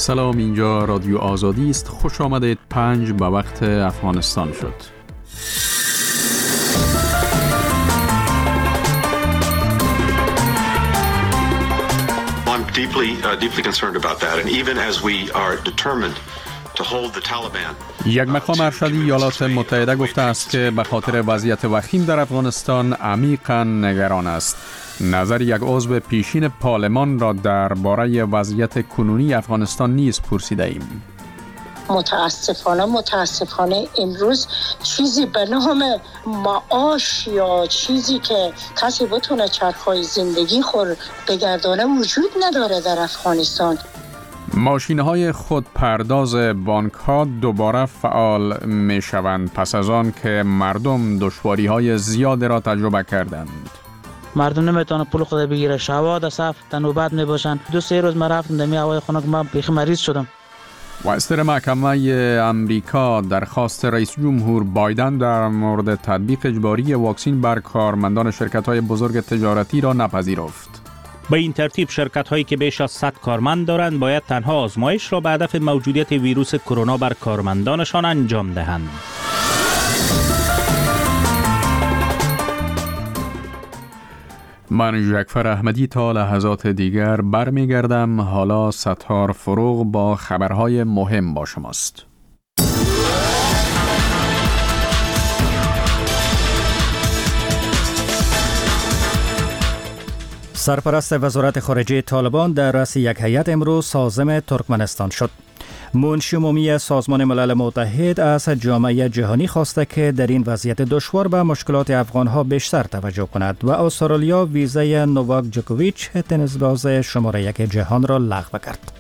سلام، اینجا رادیو آزادی است. خوش آمدید. 5 به وقت افغانستان شد. I'm deeply concerned about that, and even as we are determined to hold the Taliban. یک مقام ارشدی ایالات متحده گفته است که به خاطر وضعیت وخیم در افغانستان عمیقاً نگران است. نظر یک عضو پیشین پارلمان را درباره وضعیت کنونی افغانستان نیز پرسیده ایم. متاسفانه امروز چیزی به نام معاش یا چیزی که کسی بتونه چرخهای زندگی خور بگردانه وجود نداره در افغانستان. ماشین‌های خودپرداز بانک‌ها دوباره فعال می‌شوند پس از آن که مردم دشواری‌های زیاد را تجربه کردند. مردم نمیتونه پول خود بگیره، شواهد صف تنوبت میباشن. 2-3 روز من رفتم دمی هوای خنک، من بیخ مریض شدم. وزیر محکمه امریکا درخواست رئیس جمهور بایدن در مورد تطبیق اجباری واکسین بر کارمندان شرکت‌های بزرگ تجارتی را نپذیرفت. به این ترتیب شرکت‌هایی که بیش از 100 کارمند دارند باید تنها آزمایش را به هدف موجودیت ویروس کرونا بر کارمندانشان انجام دهند. من جعفر احمدی تا لحظات دیگر برمیگردم. حالا ستار فروغ با خبرهای مهم با شماست. سرپرست وزارت خارجه طالبان در رأس یک هیئت امروز سازم ترکمنستان شد. منشی عمومی سازمان ملل متحد از جامعه جهانی خواسته که در این وضعیت دشوار به مشکلات افغانها بیشتر توجه کند و استرالیا ویزای نوواک جوکوویچ تنیسباز شماره 1 جهان را لغو کرد.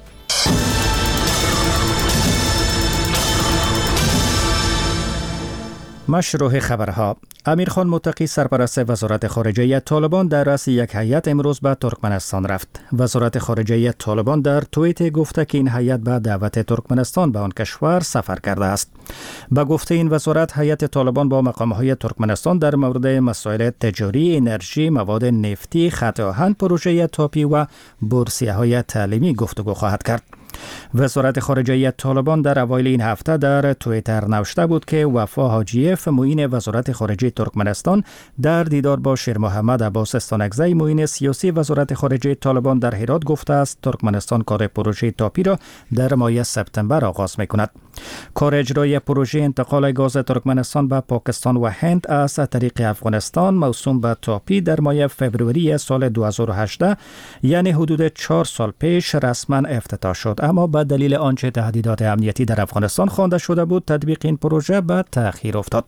مشروع خبرها. امیرخان متقی سرپرست وزارت خارجه طالبان در رأس یک هیئت امروز به ترکمنستان رفت. وزارت خارجه طالبان در توییت گفته که این هیئت به دعوت ترکمنستان به آن کشور سفر کرده است. به گفته این وزارت، هیئت طالبان با مقام‌های ترکمنستان در مورد مسائل تجاری، انرژی، مواد نفتی، خط آهن، پروژه تاپی و بورسیه‌های تعلیمی گفتگو خواهد کرد. وزارت خارجه طالبان در اوایل این هفته در توییتر نوشته بود که وفا حاجیف، معین وزارت خارجه ترکمنستان، در دیدار با شیر محمد عباس استانکزی، معین سیاسی وزارت خارجه طالبان در هرات گفته است ترکمنستان کار پروژه تاپی را در ماه سپتامبر آغاز می‌کند. کار اجرای پروژه انتقال گاز ترکمنستان به پاکستان و هند از طریق افغانستان موسوم به تاپی در ماه فوریه سال 2018 یعنی حدود 4 سال پیش رسما افتتاح شد، اما به دلیل آنچه تهدیدات امنیتی در افغانستان خوانده شده بود تطبیق این پروژه به تأخیر افتاد.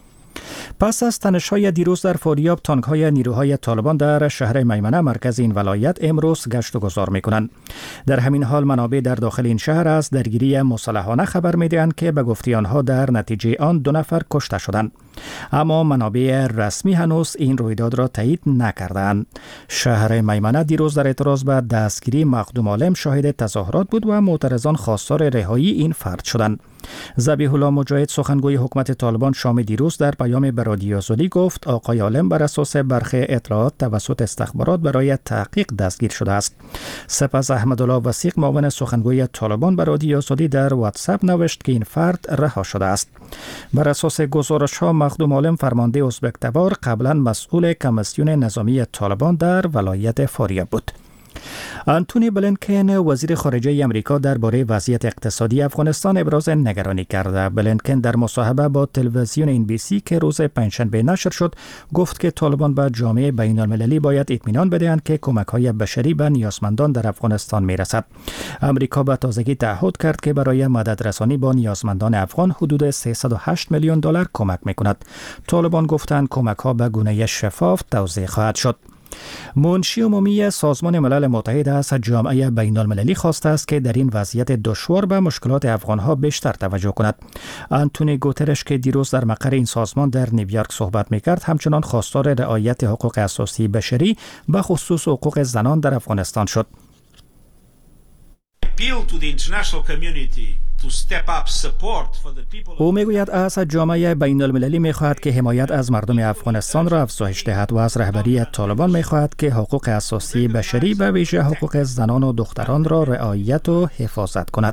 پس از تنش‌های دیروز در فاریاب، تانک‌های نیروهای طالبان در شهر میمنه مرکز این ولایت امروز گشت و گذار می‌کنند. در همین حال منابع در داخل این شهر از درگیری مسلحانه خبر می‌دهند که به گفته آنها در نتیجه آن 2 نفر کشته شدند. اما منابع رسمی هنوز این رویداد را تایید نکردند. شهر میمنه دیروز در اعتراض به دستگیری مخدوم عالم شاهد تظاهرات بود و معترضان خواستار رهایی این فرد شدند. ذبیح الله مجاهد سخنگوی حکومت طالبان شام دیروز در پیام به رادیو آزادی گفت آقای عالم بر اساس برخی اطلاعات توسط استخبارات برای تحقیق دستگیر شده است. سپس احمدالله وثیق معاون سخنگوی طالبان به رادیو آزادی در واتساپ نوشت که این فرد رها شده است. بر اساس گزارش‌ها مخدوم عالم فرمانده ازبک تبار قبلا مسئول کمیسیون نظامی طالبان در ولایت فاریاب بود. آنتونی بلینکن وزیر خارجه امریکا درباره وضعیت اقتصادی افغانستان ابراز نگرانی کرده. بلینکن در مصاحبه با تلویزیون NBC که روز پنجشنبه نشر شد گفت که طالبان به جامعه بین‌المللی باید اطمینان بدهند که کمک‌های بشری به نیازمندان در افغانستان میرسد. امریکا به تازگی تعهد کرد که برای مددرسانی با نیازمندان افغان حدود 308 میلیون دلار کمک می‌کند. طالبان گفتند کمک‌ها به گونه شفاف توزیع خواهد شد. منشی عمومی سازمان ملل متحد از جامعه بین‌المللی خواسته است که در این وضعیت دشوار به مشکلات افغانها بیشتر توجه کند. آنتونی گوترش که دیروز در مقر این سازمان در نیویورک صحبت می‌کرد همچنان خواستار رعایت حقوق اساسی بشری به خصوص حقوق زنان در افغانستان شد. Appeal to the international community او میگوید از جامعه بین المللی میخواهد که حمایت از مردم افغانستان را افزایش دهد و از رهبری طالبان میخواهد که حقوق اساسی بشری و ویژه حقوق زنان و دختران را رعایت و حفاظت کند.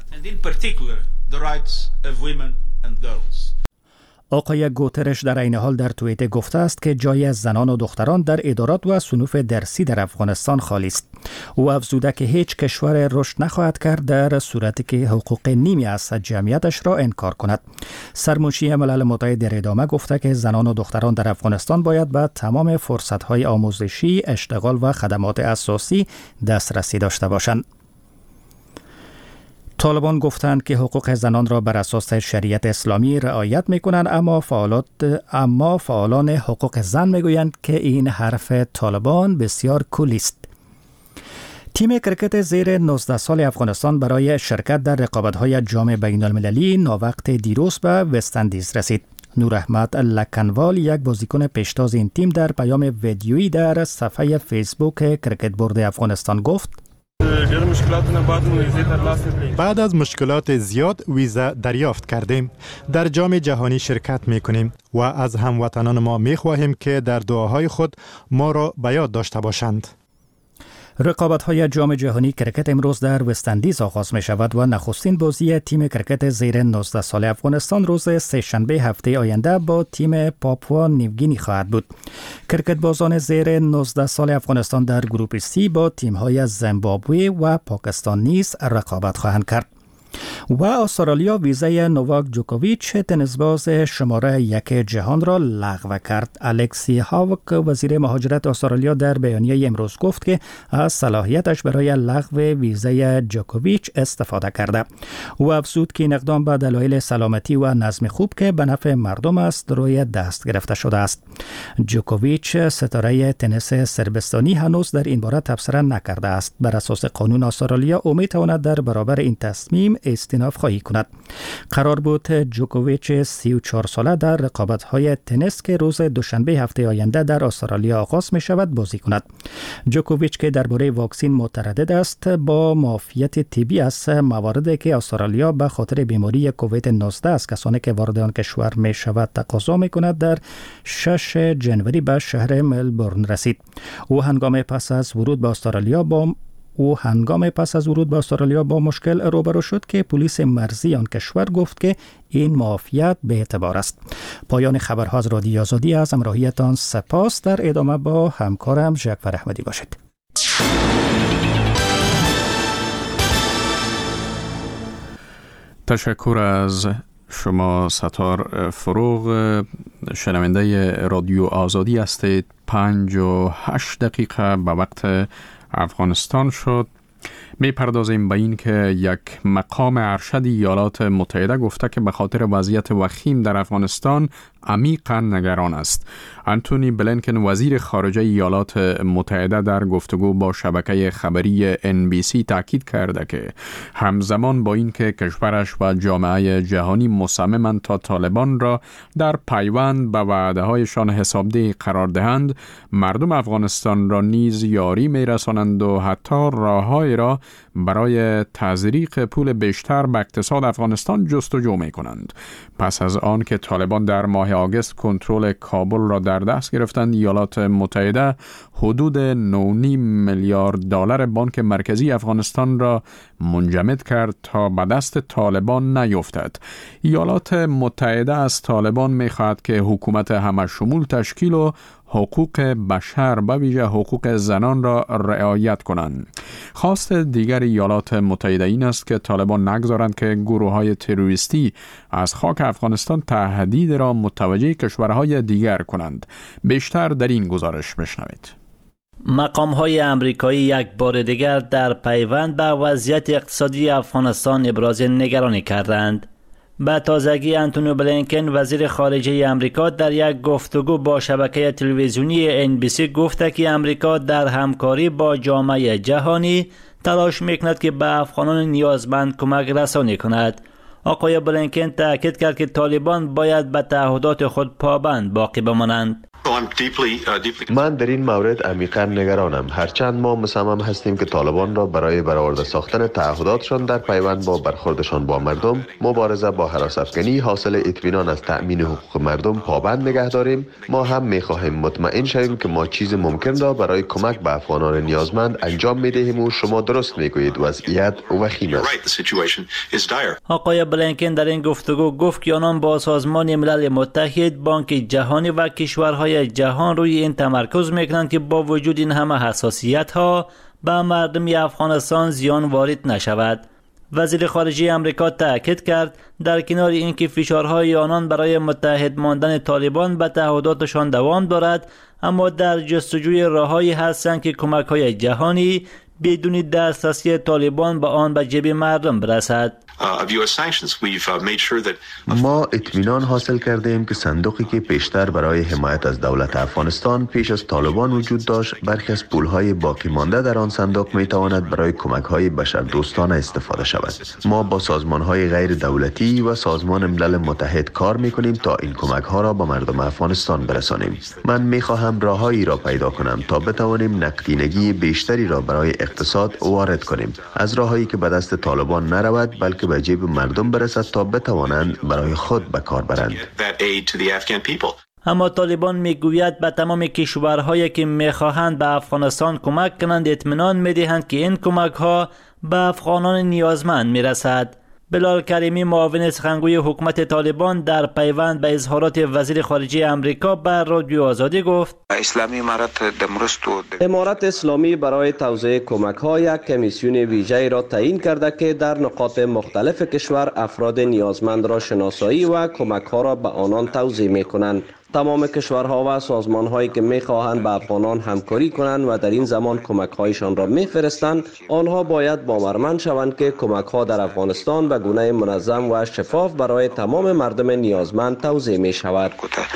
آقای گوترش در عین حال در توییتر گفته است که جای زنان و دختران در ادارات و صنوف درسی در افغانستان خالی است. او افزوده که هیچ کشور رشد نخواهد کرد در صورتی که حقوق نیمی از جمعیتش را انکار کند. سرمنشی ملل متحد در ادامه گفته که زنان و دختران در افغانستان باید به تمام فرصت‌های آموزشی، اشتغال و خدمات اساسی دسترسی داشته باشند. طالبان گفتند که حقوق زنان را بر اساس شریعت اسلامی رعایت می‌کنند، اما فعالان حقوق زن می‌گویند که این حرف طالبان بسیار کلی است. تیم کرکت زیر 19 سال افغانستان برای شرکت در رقابت‌های جام بین‌المللی ناوقت دیروز به وست‌اندیز رسید. نور احمد لکنوال، یک بازیکن پیشتاز این تیم، در پیام ویدیویی در صفحه فیسبوک کرکت بورد افغانستان گفت: بعد از مشکلات زیاد ویزا دریافت کردیم. در جام جهانی شرکت میکنیم و از هموطنان ما میخواهیم که در دعاهای خود ما را به یاد داشته باشند. رقابت‌های جام جهانی کرکت امروز در وست‌اندیز آغاز می شود و نخستین بازی تیم کرکت زیر 19 سال افغانستان روز سه‌شنبه هفته آینده با تیم پاپوا نیوگینی خواهد بود. کرکت بازان زیر 19 سال افغانستان در گروپ سی با تیم‌های زیمبابوه و پاکستان نیز رقابت خواهند کرد. و استرالیا ویزای نوواک جوکوویچ تنیسباز شماره 1 جهان را لغو کرد. الکسی هاوک، وزیر مهاجرت استرالیا، در بیانیه امروز گفت که از صلاحیتش برای لغو ویزای جوکوویچ استفاده کرده. او افزود که این اقدام به دلایل سلامتی و نظم خوب که به نفع مردم است روی دست گرفته شده است. جوکوویچ، ستاره تنیس سربستانی، هنوز در این باره تبصره نکرده است. بر اساس قانون استرالیا او میتواند در برابر این تصمیم استیناف خواهی کند. قرار بود جوکوویچ 34 ساله در رقابت‌های تنیس که روز دوشنبه هفته آینده در استرالیا آغاز می شود بازی کند. جوکوویچ که درباره واکسن متردد است، با معافیت طبی از مواردی که استرالیا به خاطر بیماری کووید 19 از کسانی که وارد آن کشور می شود تقاضا می کند، در 6 جنوری به شهر ملبورن رسید. او هنگام پس از ورود به استرالیا با مشکل روبرو شد که پلیس مرزی آن کشور گفت که این معافیت به اعتبار است. پایان خبرها از رادیو آزادی. از همراهیتان سپاس. در ادامه با همکارم جعفر احمدی باشید. تشکر از شما ستار فروغ. شنونده رادیو آزادی هستید. 5:08 به وقت افغانستان شد. می پردازیم به این که یک مقام ارشد ایالات متحده گفته که به خاطر وضعیت وخیم در افغانستان عمیقاً نگران است. انتونی بلینکن، وزیر خارجه ایالات متحده، در گفتگو با شبکه خبری NBC تاکید کرده که همزمان با این که کشورش و جامعه جهانی مصممند تا طالبان را در پیوند به وعده‌هایشان حسابدهی قرار دهند، مردم افغانستان را نیز یاری می‌رسانند و حتی راه‌های را برای تزریق پول بیشتر به اقتصاد افغانستان جستجو می‌کنند. پس از آن که طالبان در ماه آگوست کنترل کابل را در دست گرفتند، ایالات متحده حدود 9.5 میلیارد دلار بانک مرکزی افغانستان را منجمد کرد تا به دست طالبان نیفتد. ایالات متحده از طالبان می‌خواهد که حکومت همه شمول تشکیل و حقوق بشر به ویژه حقوق زنان را رعایت کنند. خواست دیگر ایالات متحده این است که طالبان نگذارند که گروه‌های تروریستی از خاک افغانستان تهدید را متوجه کشورهای دیگر کنند. بیشتر در این گزارش بشنوید. مقام‌های آمریکایی یک بار دیگر در پیوند به وضعیت اقتصادی افغانستان ابراز نگرانی کردند. به تازگی انتونی بلینکن، وزیر خارجه آمریکا، در یک گفتگو با شبکه تلویزیونی NBC گفته که آمریکا در همکاری با جامعه جهانی تلاش میکند که به افغانان نیازمند کمک رسانی کند. آقای بلینکن تاکید کرد که طالبان باید به تعهدات خود پابند باقی بمانند. من در این مورد عمیقا نگرانم، هرچند ما مصمم هستیم که طالبان را برای برآورده ساختن تعهداتشان در پیوند با برخوردشان با مردم، مبارزه با هراس‌افکنی، حاصل اطمینان از تأمین حقوق مردم پابند نگه داریم. ما هم می‌خواهیم مطمئن شویم که ما چیز ممکن را برای کمک به افغانان نیازمند انجام می‌دهیم و شما درست می‌گویید، وضعیت وخیم است. آقای بلینکن در این گفتگو گفت که آنان با سازمان ملل متحد، بانک جهانی و کشورهای جهان روی این تمرکز میکنند که با وجود این همه حساسیت ها به مردم افغانستان زیان وارد نشود. وزیر خارجه امریکا تاکید کرد در کنار اینکه فشارهای آنان برای متحد ماندن طالبان به تعهداتشان دوام دارد، اما در جستجوی راههایی هستند که کمک‌های جهانی بدون دسترسی طالبان به آن به جیب مردم برسد. ما اطمینان حاصل کرده ایم که صندوقی که پیشتر برای حمایت از دولت افغانستان پیش از طالبان وجود داشت، برخی از پولهای باقی مانده در آن صندوق می تواند برای کمک‌های بشردوستانه استفاده شود. ما با سازمان‌های غیر دولتی و سازمان ملل متحد کار می‌کنیم تا این کمک‌ها را به مردم افغانستان برسانیم. من می‌خواهم راههایی را پیدا کنم تا بتوانیم نقدینگی بیشتری را برای اقتصاد وارد کنیم، از راههایی که به دست طالبان نرود بلکه به جیب مردم برسد تا بتوانند برای خود به کار برند. اما طالبان میگوید به تمام کشورهایی که میخواهند به افغانستان کمک کنند اطمینان میدهند که این کمک‌ها به افغانان نیازمند میرسد. بلال کریمی، معاون سخنگوی حکومت طالبان، در پیوند به اظهارات وزیر خارجه امریکا بر رادیو آزادی گفت: امارت اسلامی برای توزیع کمک‌ها یک کمیسیون ویژه‌ای را تعیین کرده که در نقاط مختلف کشور افراد نیازمند را شناسایی و کمک‌ها را به آنان توزیع می‌کنند. تمام کشورها و سازمان‌هایی که می‌خواهند با افغانان همکاری کنند و در این زمان کمک‌هایشان را می‌فرستند، آنها باید باورمند شوند که کمک‌ها در افغانستان به گونه منظم و شفاف برای تمام مردم نیازمند توزیع می‌شود.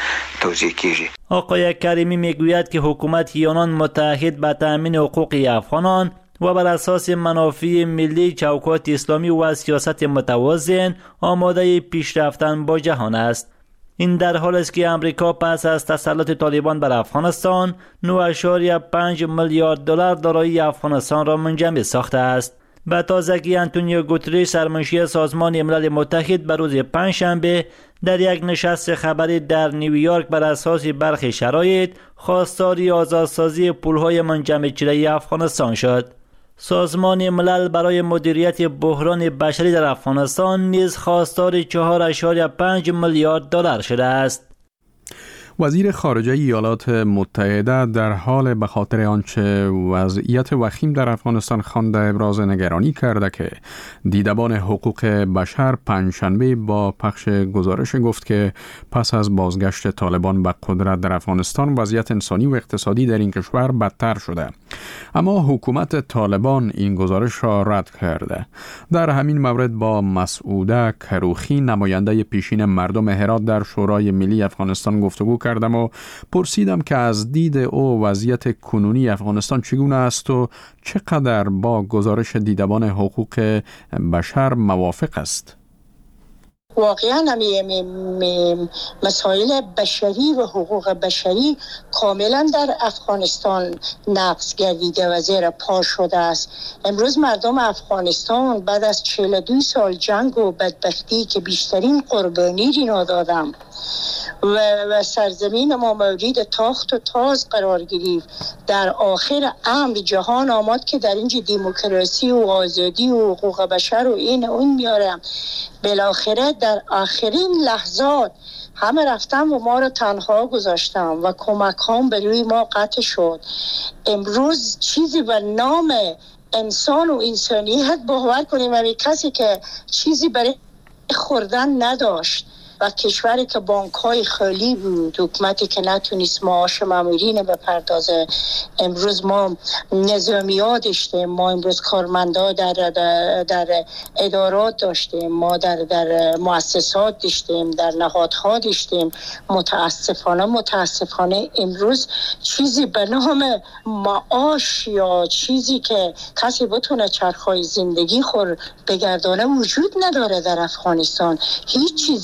آقای کریمی میگوید که حکومت آنان متحد به تأمین حقوق افغانان و بر اساس منافع ملی، چوکات اسلامی و سیاست متوازن آماده پیش رفتن با جهان است. این در حال است که امریکا پس از تسلط طالبان بر افغانستان 9.5 میلیارد دلار دارایی افغانستان را منجمد ساخته است. به تازگی آنتونیو گوترش، سرمنشی سازمان ملل متحد، به روز پنجشنبه در یک نشست خبری در نیویورک بر اساس برخی شرایط خواستار آزادسازی پولهای منجمد شده افغانستان شد. سازمان ملل برای مدیریت بحران بشری در افغانستان نیز خواستار 4.5 میلیارد دلار شده است. وزیر خارجه ایالات متحده در حال به خاطر آنچه وضعیت وخیم در افغانستان خوانده ابراز نگرانی کرده که دیدبان حقوق بشر پنجشنبه با پخش گزارش گفت که پس از بازگشت طالبان به قدرت در افغانستان وضعیت انسانی و اقتصادی در این کشور بدتر شده. اما حکومت طالبان این گزارش را رد کرده. در همین مورد با مسعوده کروخی، نماینده پیشین مردم هرات در شورای ملی افغانستان گفتگو کردم و پرسیدم که از دید او وضعیت کنونی افغانستان چگونه است و چقدر با گزارش دیدبان حقوق بشر موافق است. واقعا مسائل بشری و حقوق بشری کاملا در افغانستان نقض گردیده و زیر پا شده است. امروز مردم افغانستان بعد از 42 سال جنگ و بدبختی که بیشترین قربانی را دادم و سرزمین ما مورد تاخت و تاز قرار گرفت، در آخر امر جهان آمد که در اینجا دموکراسی و آزادی و حقوق بشر و این اون میارم. بالاخره در آخرین لحظات همه رفتم و ما را تنها گذاشتم و کمک هم به روی ما قطع شد. امروز چیزی به نام انسان و انسانیت باور کنیم، همین کسی که چیزی برای خوردن نداشت و کشوری که بانک‌های خالی بود، حکومتی که نتونست معاش مامورین بپردازه. امروز ما نظامیات داشتیم، ما امروز کارمندا در ادارات داشتیم، ما در مؤسسات داشتیم، در نهادها داشتیم. متاسفانه امروز چیزی به نام معاش یا چیزی که کسی بتونه چرخهای زندگی خور بگردانه وجود نداره در افغانستان. هیچ چیز نیست.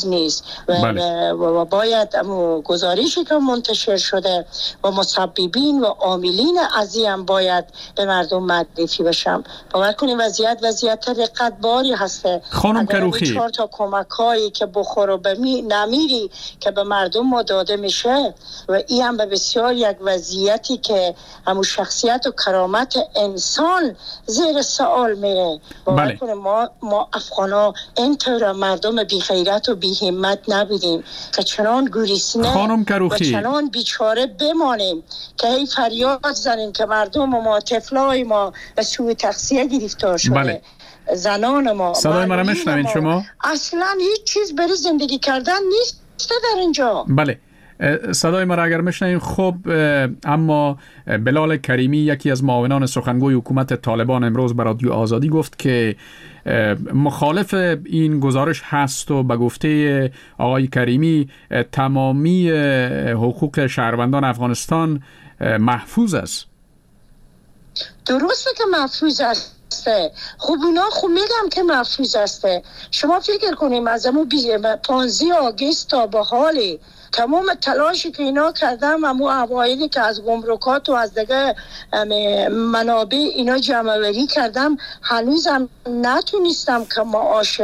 و باید گزارشی که منتشر شده و مسببین و عاملین هم باید به مردم معرفی بشم. باور کنید وضعیت رقتباری هسته. خانم کروخی، 4 تا کمک هایی که بخور و نمیری که به مردم داده میشه و این هم به بسیار یک وضعیتی که همون شخصیت و کرامت انسان زیر سوال میره. باور کنید ما افغانا اینطور مردم بی غیرت و بی همت نبودیم که چنان گریسنه و چنان بیچاره بمانیم که هی فریاد زنیم که مردم ما، طفلای ما به سوء تغذیه گرفتار شده. زنان ما، صدای ما را میشنوین شما؟ اصلا هیچ چیز برای زندگی کردن نیست در اینجا. بله، صدای ما را اگر میشنوین. خب اما بلال کریمی، یکی از معاونان سخنگوی حکومت طالبان، امروز به رادیو آزادی گفت که مخالف این گزارش هست و به گفته آقای کریمی تمامی حقوق شهروندان افغانستان محفوظ است. درسته که محفوظ است. خب اونا میگم که محفوظ است. شما فکر کنیم از همون 15 آگوست تا به حالی تمام تلاشی که اینا کردم، همون اوایلی که از گمرکات و از دیگه منابع اینا جمع‌آوری کردم، هنوزم نتونستم که معاش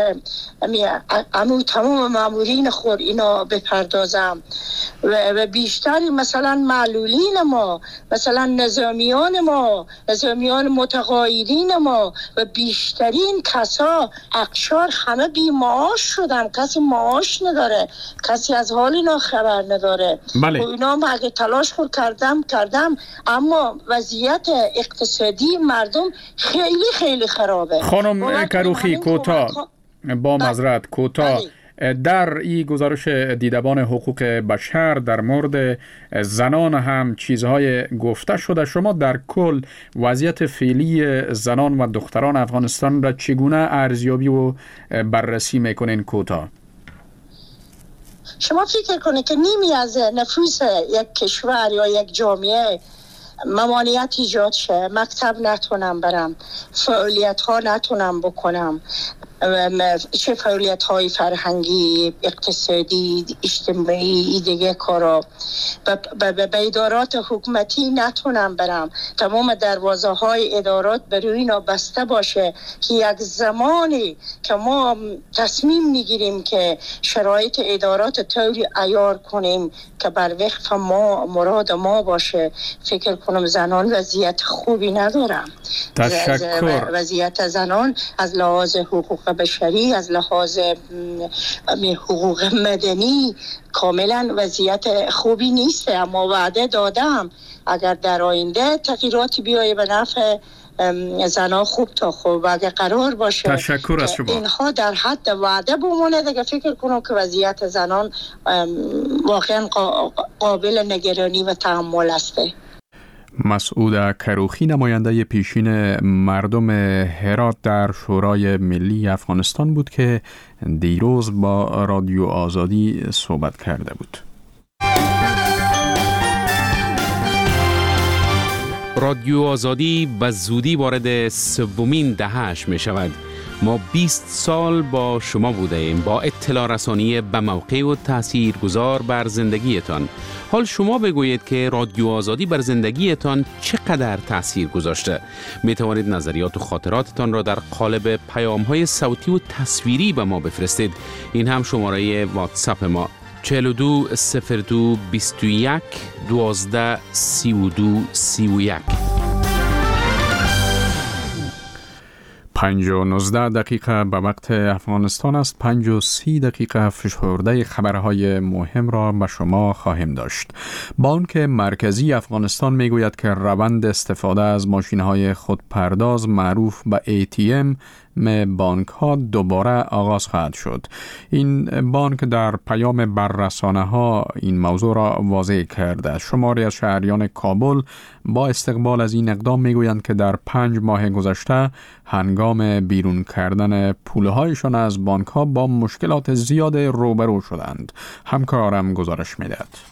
تمام مامورین خود اینا بپردازم و بیشتر مثلا معلولین ما، مثلا نظامیان متقاعدین ما و بیشترین کسا اقشار همه بی معاش شدن. کسی معاش نداره، کسی از حال اینا خبر نداره. بله. و اینا ما اگه تلاش خود کردم اما وضعیت اقتصادی مردم خیلی خیلی خرابه. خانم کروخی، کوتاه با معذرت کوتاه، در این گزارش دیدبان حقوق بشر در مورد زنان هم چیزهای گفته شده. شما در کل وضعیت فعلی زنان و دختران افغانستان را چگونه ارزیابی و بررسی میکنین؟ کوتاه. شما فکر کنید که نیمی از نفوس یک کشور یا یک جامعه ممانعت ایجاد شه، مکتب نتونم برم، فعالیت ها نتونم بکنم، چه فعالیت های فرهنگی، اقتصادی، اجتماعی، دیگه کارا، به ادارات حکومتی نتونم برم، تمام دروازه های ادارات برای اینا بسته باشه که یک زمانی که ما تصمیم میگیریم که شرایط ادارات طوری عیار کنیم که بر وفق ما مراد ما باشه، فکر کنم زنان وضعیت خوبی ندارم. تشکر. وضعیت زنان از لحاظ حقوق بشری، از لحاظ حقوق مدنی کاملا وضعیت خوبی نیست. اما وعده دادم اگر در آینده تغییراتی بیایه به نفع زنان خوب تا خوب، اگر قرار باشه تشکر از شما. اینها در حد وعده بمونه دیگه، فکر کنم که وضعیت زنان واقعا قابل نگرانی و تحمل است. مسعود کروخی، نماینده پیشین مردم هرات در شورای ملی افغانستان بود که دیروز با رادیو آزادی صحبت کرده بود. رادیو آزادی به زودی وارد 3مین دهه‌اش می شود. ما 20 سال با شما بوده ایم، با اطلاع رسانی به موقع و تاثیرگذار بر زندگیتان. حال شما بگویید که رادیو آزادی بر زندگیتان چقدر تاثیر گذاشته. می توانید نظریات و خاطراتتان را در قالب پیام‌های صوتی و تصویری به ما بفرستید. این هم شماره واتساپ ما 4202 21 12 32 31. 5:19 دقیقه به وقت افغانستان است. 5:30 فشرده خبرهای مهم را به شما خواهیم داشت. بانک مرکزی افغانستان میگوید که روند استفاده از ماشین‌های خودپرداز معروف به ATM بانک ها دوباره آغاز خواهد شد. این بانک در پیام بر رسانه‌ها این موضوع را واضح کرده. شماری از شهریان کابل با استقبال از این اقدام میگویند که در 5 ماه گذشته هنگام بیرون کردن پولهایشان از بانک ها با مشکلات زیاد روبرو شدند. همکارم گزارش میدهد.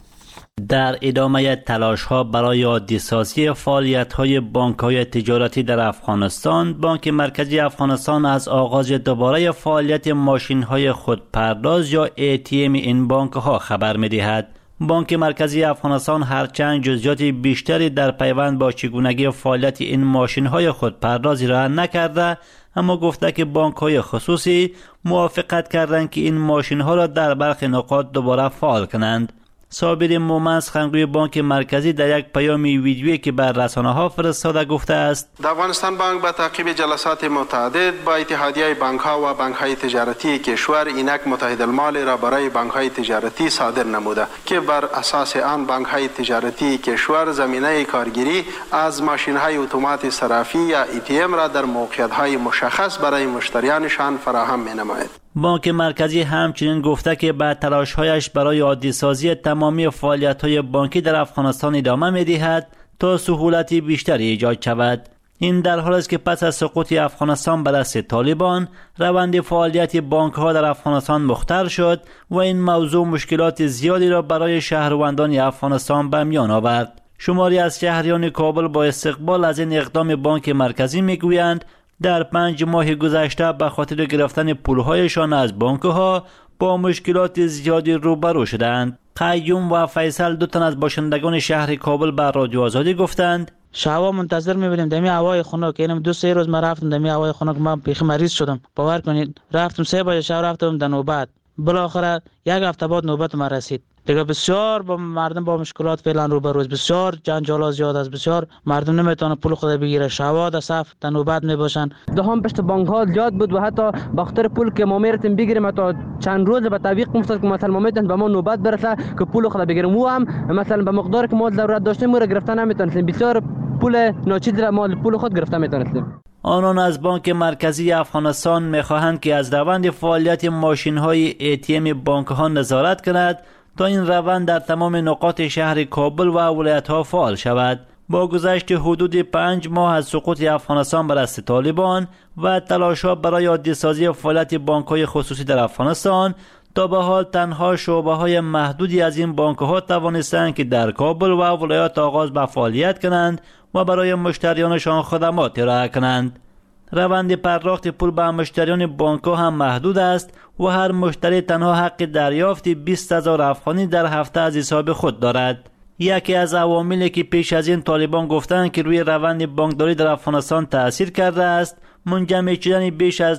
در ادامه تلاش ها برای عادی‌سازی فعالیت های بانک های تجارتی در افغانستان، بانک مرکزی افغانستان از آغاز دوباره فعالیت ماشین های خودپرداز یا ATM این بانک ها خبر می دهد. بانک مرکزی افغانستان هرچند جزئیات بیشتری در پیوند با چگونگی فعالیت این ماشین های خودپردازی را نکرده، اما گفته که بانک های خصوصی موافقت کردند که این ماشین ها را در برخی نقاط دوباره فعال کنند. صابر مومن سخنگوی بانک مرکزی در یک پیام ویدیویی که بر رسانه ها فرستاده گفته است: در افغانستان بانک با تعقیب جلسات متعدد با اتحادیه بانک ها و بانک های تجارتی کشور اینک متحد المال را برای بانک های تجارتی صادر نموده که بر اساس آن بانک های تجارتی کشور زمینه کارگیری از ماشین های اتومات صرافی یا ATM را در موقعیت های مشخص برای مشتریانشان فراهم می نماید. بانک مرکزی همچنین گفته که بعد تلاش‌هایش برای عادی‌سازی تمامی فعالیت‌های بانکی در افغانستان ادامه می‌دهد تا سهولتی بیشتری ایجاد شود. این در حالی است که پس از سقوط افغانستان به دست طالبان، روند فعالیت بانک‌ها در افغانستان مختل شد و این موضوع مشکلات زیادی را برای شهروندان افغانستان به میان آورد. شماری از شهریان کابل با استقبال از این اقدام بانک مرکزی می‌گویند در 5 ماه گذشته به خاطر گرفتن پولهایشان از بانکها با مشکلات زیادی روبرو شدند. قیوم و فیصل، 2 تن از باشندگان شهر کابل به رادیو آزادی گفتند: شبا منتظر می‌بودیم دمی هوای خنک، اینم 2-3 روز ما رفتم دمی هوای خنک، من پیش مریض شدم. باور کنید رفتم 3 بجه شب رفتم در نوبت، بالاخره 1 هفته بعد نوبت ما رسید. دیگه بسیار با مردم با مشکلات فعلا روبروست، بسیار جنجالات زیاد است، بسیار مردم نمیتونه پول خود بگیره، شبا در صف در نوبت میباشن. دهان پشت بانک ها زیاد بود و حتی با خاطر پول که ما میرتیم بگیریم تا چند روز به تعویق میفتاد که مثلا ما میتونیم به ما نوبت برسه که پول خود بگیریم، و هم مثلا به مقدار که ما ضرورت داشتیم ما رو گرفتن نمیتونستیم، بسیار پول ناچیز را ما پول خود گرفتن میتونستیم. آنان از بانک مرکزی افغانستان میخواهند که از روند فعالیت ماشین‌های ATM بانک‌ها نظارت کند تا این روند در تمام نقاط شهر کابل و ولایت‌ها فعال شود. با گذشت حدود 5 ماه از سقوط افغانستان بر دست طالبان و تلاش‌ها برای عادی‌سازی فعالیت بانک‌های خصوصی در افغانستان، تا به حال تنها شعبه‌های محدودی از این بانک‌ها توانستند که در کابل و ولایات آغاز به فعالیت کنند و برای مشتریانشان خدمات ارائه کنند. روند پرداخت پول به مشتریان بانک‌ها هم محدود است و هر مشتری تنها حق دریافت 20,000 افغانی در هفته از حساب خود دارد. یکی از عواملی که پیش از این طالبان گفتند که روی روند بانکداری در افغانستان تأثیر کرده است، منجمد شدن بیش از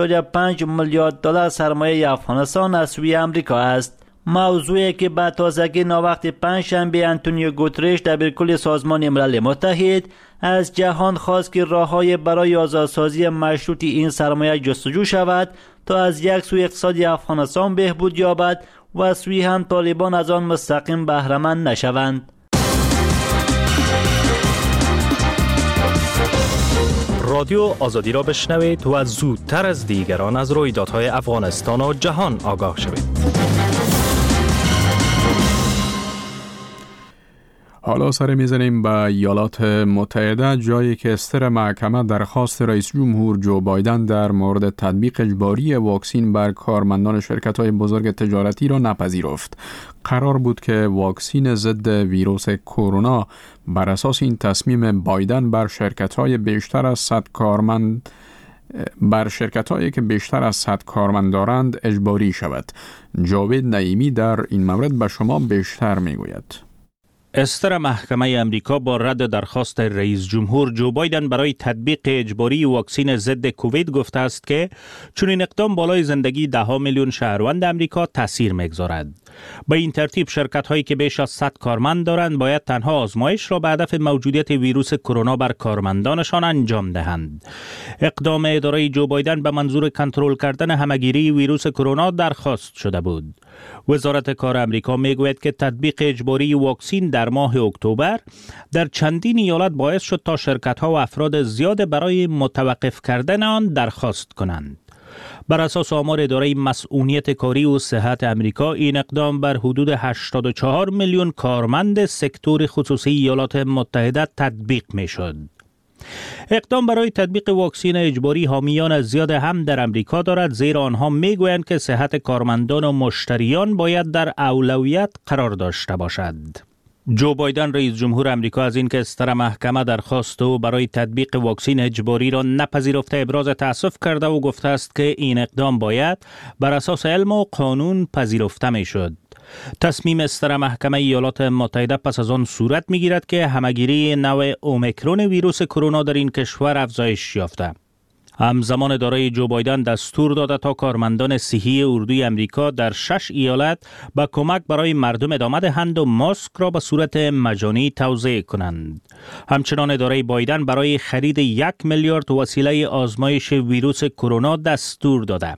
9.5 میلیارد دلار سرمایه افغانستان از سوی آمریکا است. موضوعی که به تازگی ناوقت پنجشنبه آنتونیو گوترش دبیرکل سازمان ملل متحد از جهان خواست که راه‌های برای آزادسازی مشروط این سرمایه جستجو شود تا از یک سوی اقتصاد افغانستان بهبود یابد و از سوی هم طالبان از آن مستقیم بهره مند نشوند. رادیو آزادی را بشنوید و زودتر از دیگران از رویدادهای افغانستان و جهان آگاه شوید. حالا سر میزنیم به ایالات متحده، جایی که استر محکمه درخواست رئیس جمهور جو بایدن در مورد تطبیق اجباری واکسین بر کارمندان شرکت‌های بزرگ تجارتی را نپذیرفت. قرار بود که واکسین ضد ویروس کرونا بر اساس این تصمیم بایدن بر شرکت‌های بیشتر از 100 کارمند که بیشتر از 100 کارمند دارند اجباری شود. جاوید نعیمی در این مورد به شما بیشتر میگوید. استر محکمه امریکا با رد درخواست رئیس جمهور جو بایدن برای تطبیق اجباری واکسین ضد کووید گفته است که چون این اقدام بالای زندگی 10 میلیون شهروند امریکا تاثیر میگذارد. به این ترتیب شرکت هایی که بیش از 100 کارمند دارند باید تنها آزمایش را به هدف موجودیت ویروس کرونا بر کارمندانشان انجام دهند. اقدام اداره جو بایدن به منظور کنترل کردن همهگیری ویروس کرونا درخواست شده بود. وزارت کار امریکا میگوید که تطبیق اجباری واکسین در ماه اکتبر در چندین ایالت باعث شد تا شرکت‌ها و افراد زیاد برای متوقف کردن آن درخواست کنند. بر اساس آمار اداره مسئولیت کاری و صحت امریکا، این اقدام بر حدود 84 میلیون کارمند سکتور خصوصی ایالات متحده تطبیق می شد. اقدام برای تطبیق واکسین اجباری حامیان زیاد هم در امریکا دارد، زیرا آنها میگویند که صحت کارمندان و مشتریان باید در اولویت قرار داشته باشد. جو بایدن رئیس جمهور امریکا از اینکه ستر محکمه درخواست او برای تطبیق واکسین اجباری را نپذیرفته ابراز تأسف کرده و گفته است که این اقدام باید بر اساس علم و قانون پذیرفته میشد. تصمیم ستر محکمه ایالات متحده پس از آن صورت میگیرد که همهگیری نوع اومیکرون ویروس کرونا در این کشور افزایش یافته. همزمان دارای جو بایدن دستور داده تا کارمندان صحی اردوی امریکا در 6 ایالت به کمک برای مردم ادامه دهند و ماسک را به صورت مجانی توزیع کنند. همچنان اداره بایدن برای خرید 1 میلیارد وسیله آزمایش ویروس کرونا دستور داده.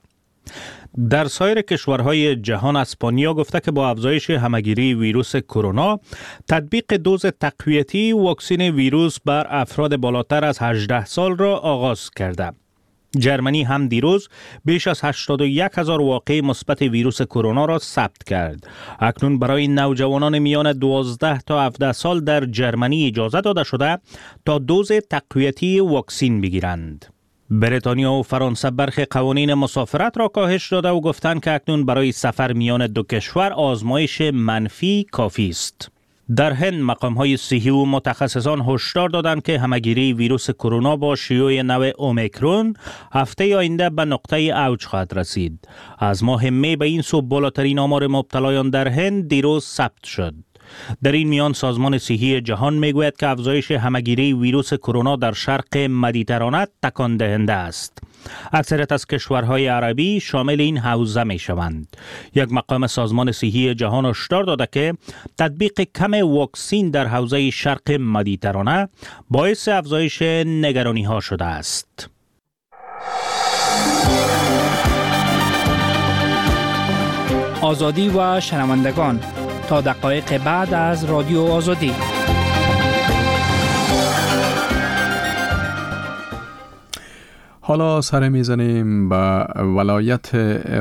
در سایر کشورهای جهان اسپانیا گفته که با افزایش همهگیری ویروس کرونا تطبیق دوز تقویتی واکسن ویروس بر افراد بالاتر از 18 سال را آغاز کرده. جرمنی هم دیروز بیش از 81,000 واقعه مثبت ویروس کرونا را ثبت کرد. اکنون برای نوجوانان میان 12 تا 17 سال در جرمنی اجازه داده شده تا دوز تقویتی واکسن بگیرند. بریتانیا و فرانسه برخی قوانین مسافرت را کاهش داده و گفتند که اکنون برای سفر میان دو کشور آزمایش منفی کافی است. در هند مقام‌های صحی و متخصصان هشدار دادند که همهگیری ویروس کرونا با شیوع نوع اومیکرون هفته آینده به نقطه اوج خواهد رسید. از ماه می به این سو بالاترین آمار مبتلایان در هند دیروز ثبت شد. در این میان سازمان صحی جهان میگوید که افزایش همهگیری ویروس کرونا در شرق مدیترانه تکان دهنده است. اکثریت از کشورهای عربی شامل این حوزه می شوند. یک مقام سازمان صحی جهان هشدار داده که تطبیق کم واکسین در حوزه شرق مدیترانه باعث افزایش نگرانی ها شده است. آزادی و شنوندگان، تا دقایق بعد از رادیو آزادی. حالا سر میزنیم به ولایت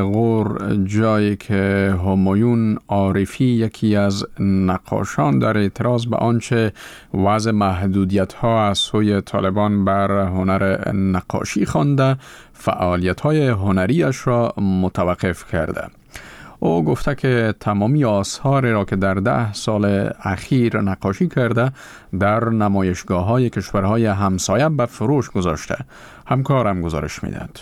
غور، جایی که همایون عارفی یکی از نقاشان در اعتراض به آنچه وضع محدودیت ها از سوی طالبان بر هنر نقاشی خوانده فعالیت های هنریش را متوقف کرده. او گفته که تمامی آثار را که در 10 سال اخیر نقاشی کرده در نمایشگاه‌های کشورهای همسایه به فروش گذاشته. همکارم گزارش میدهد.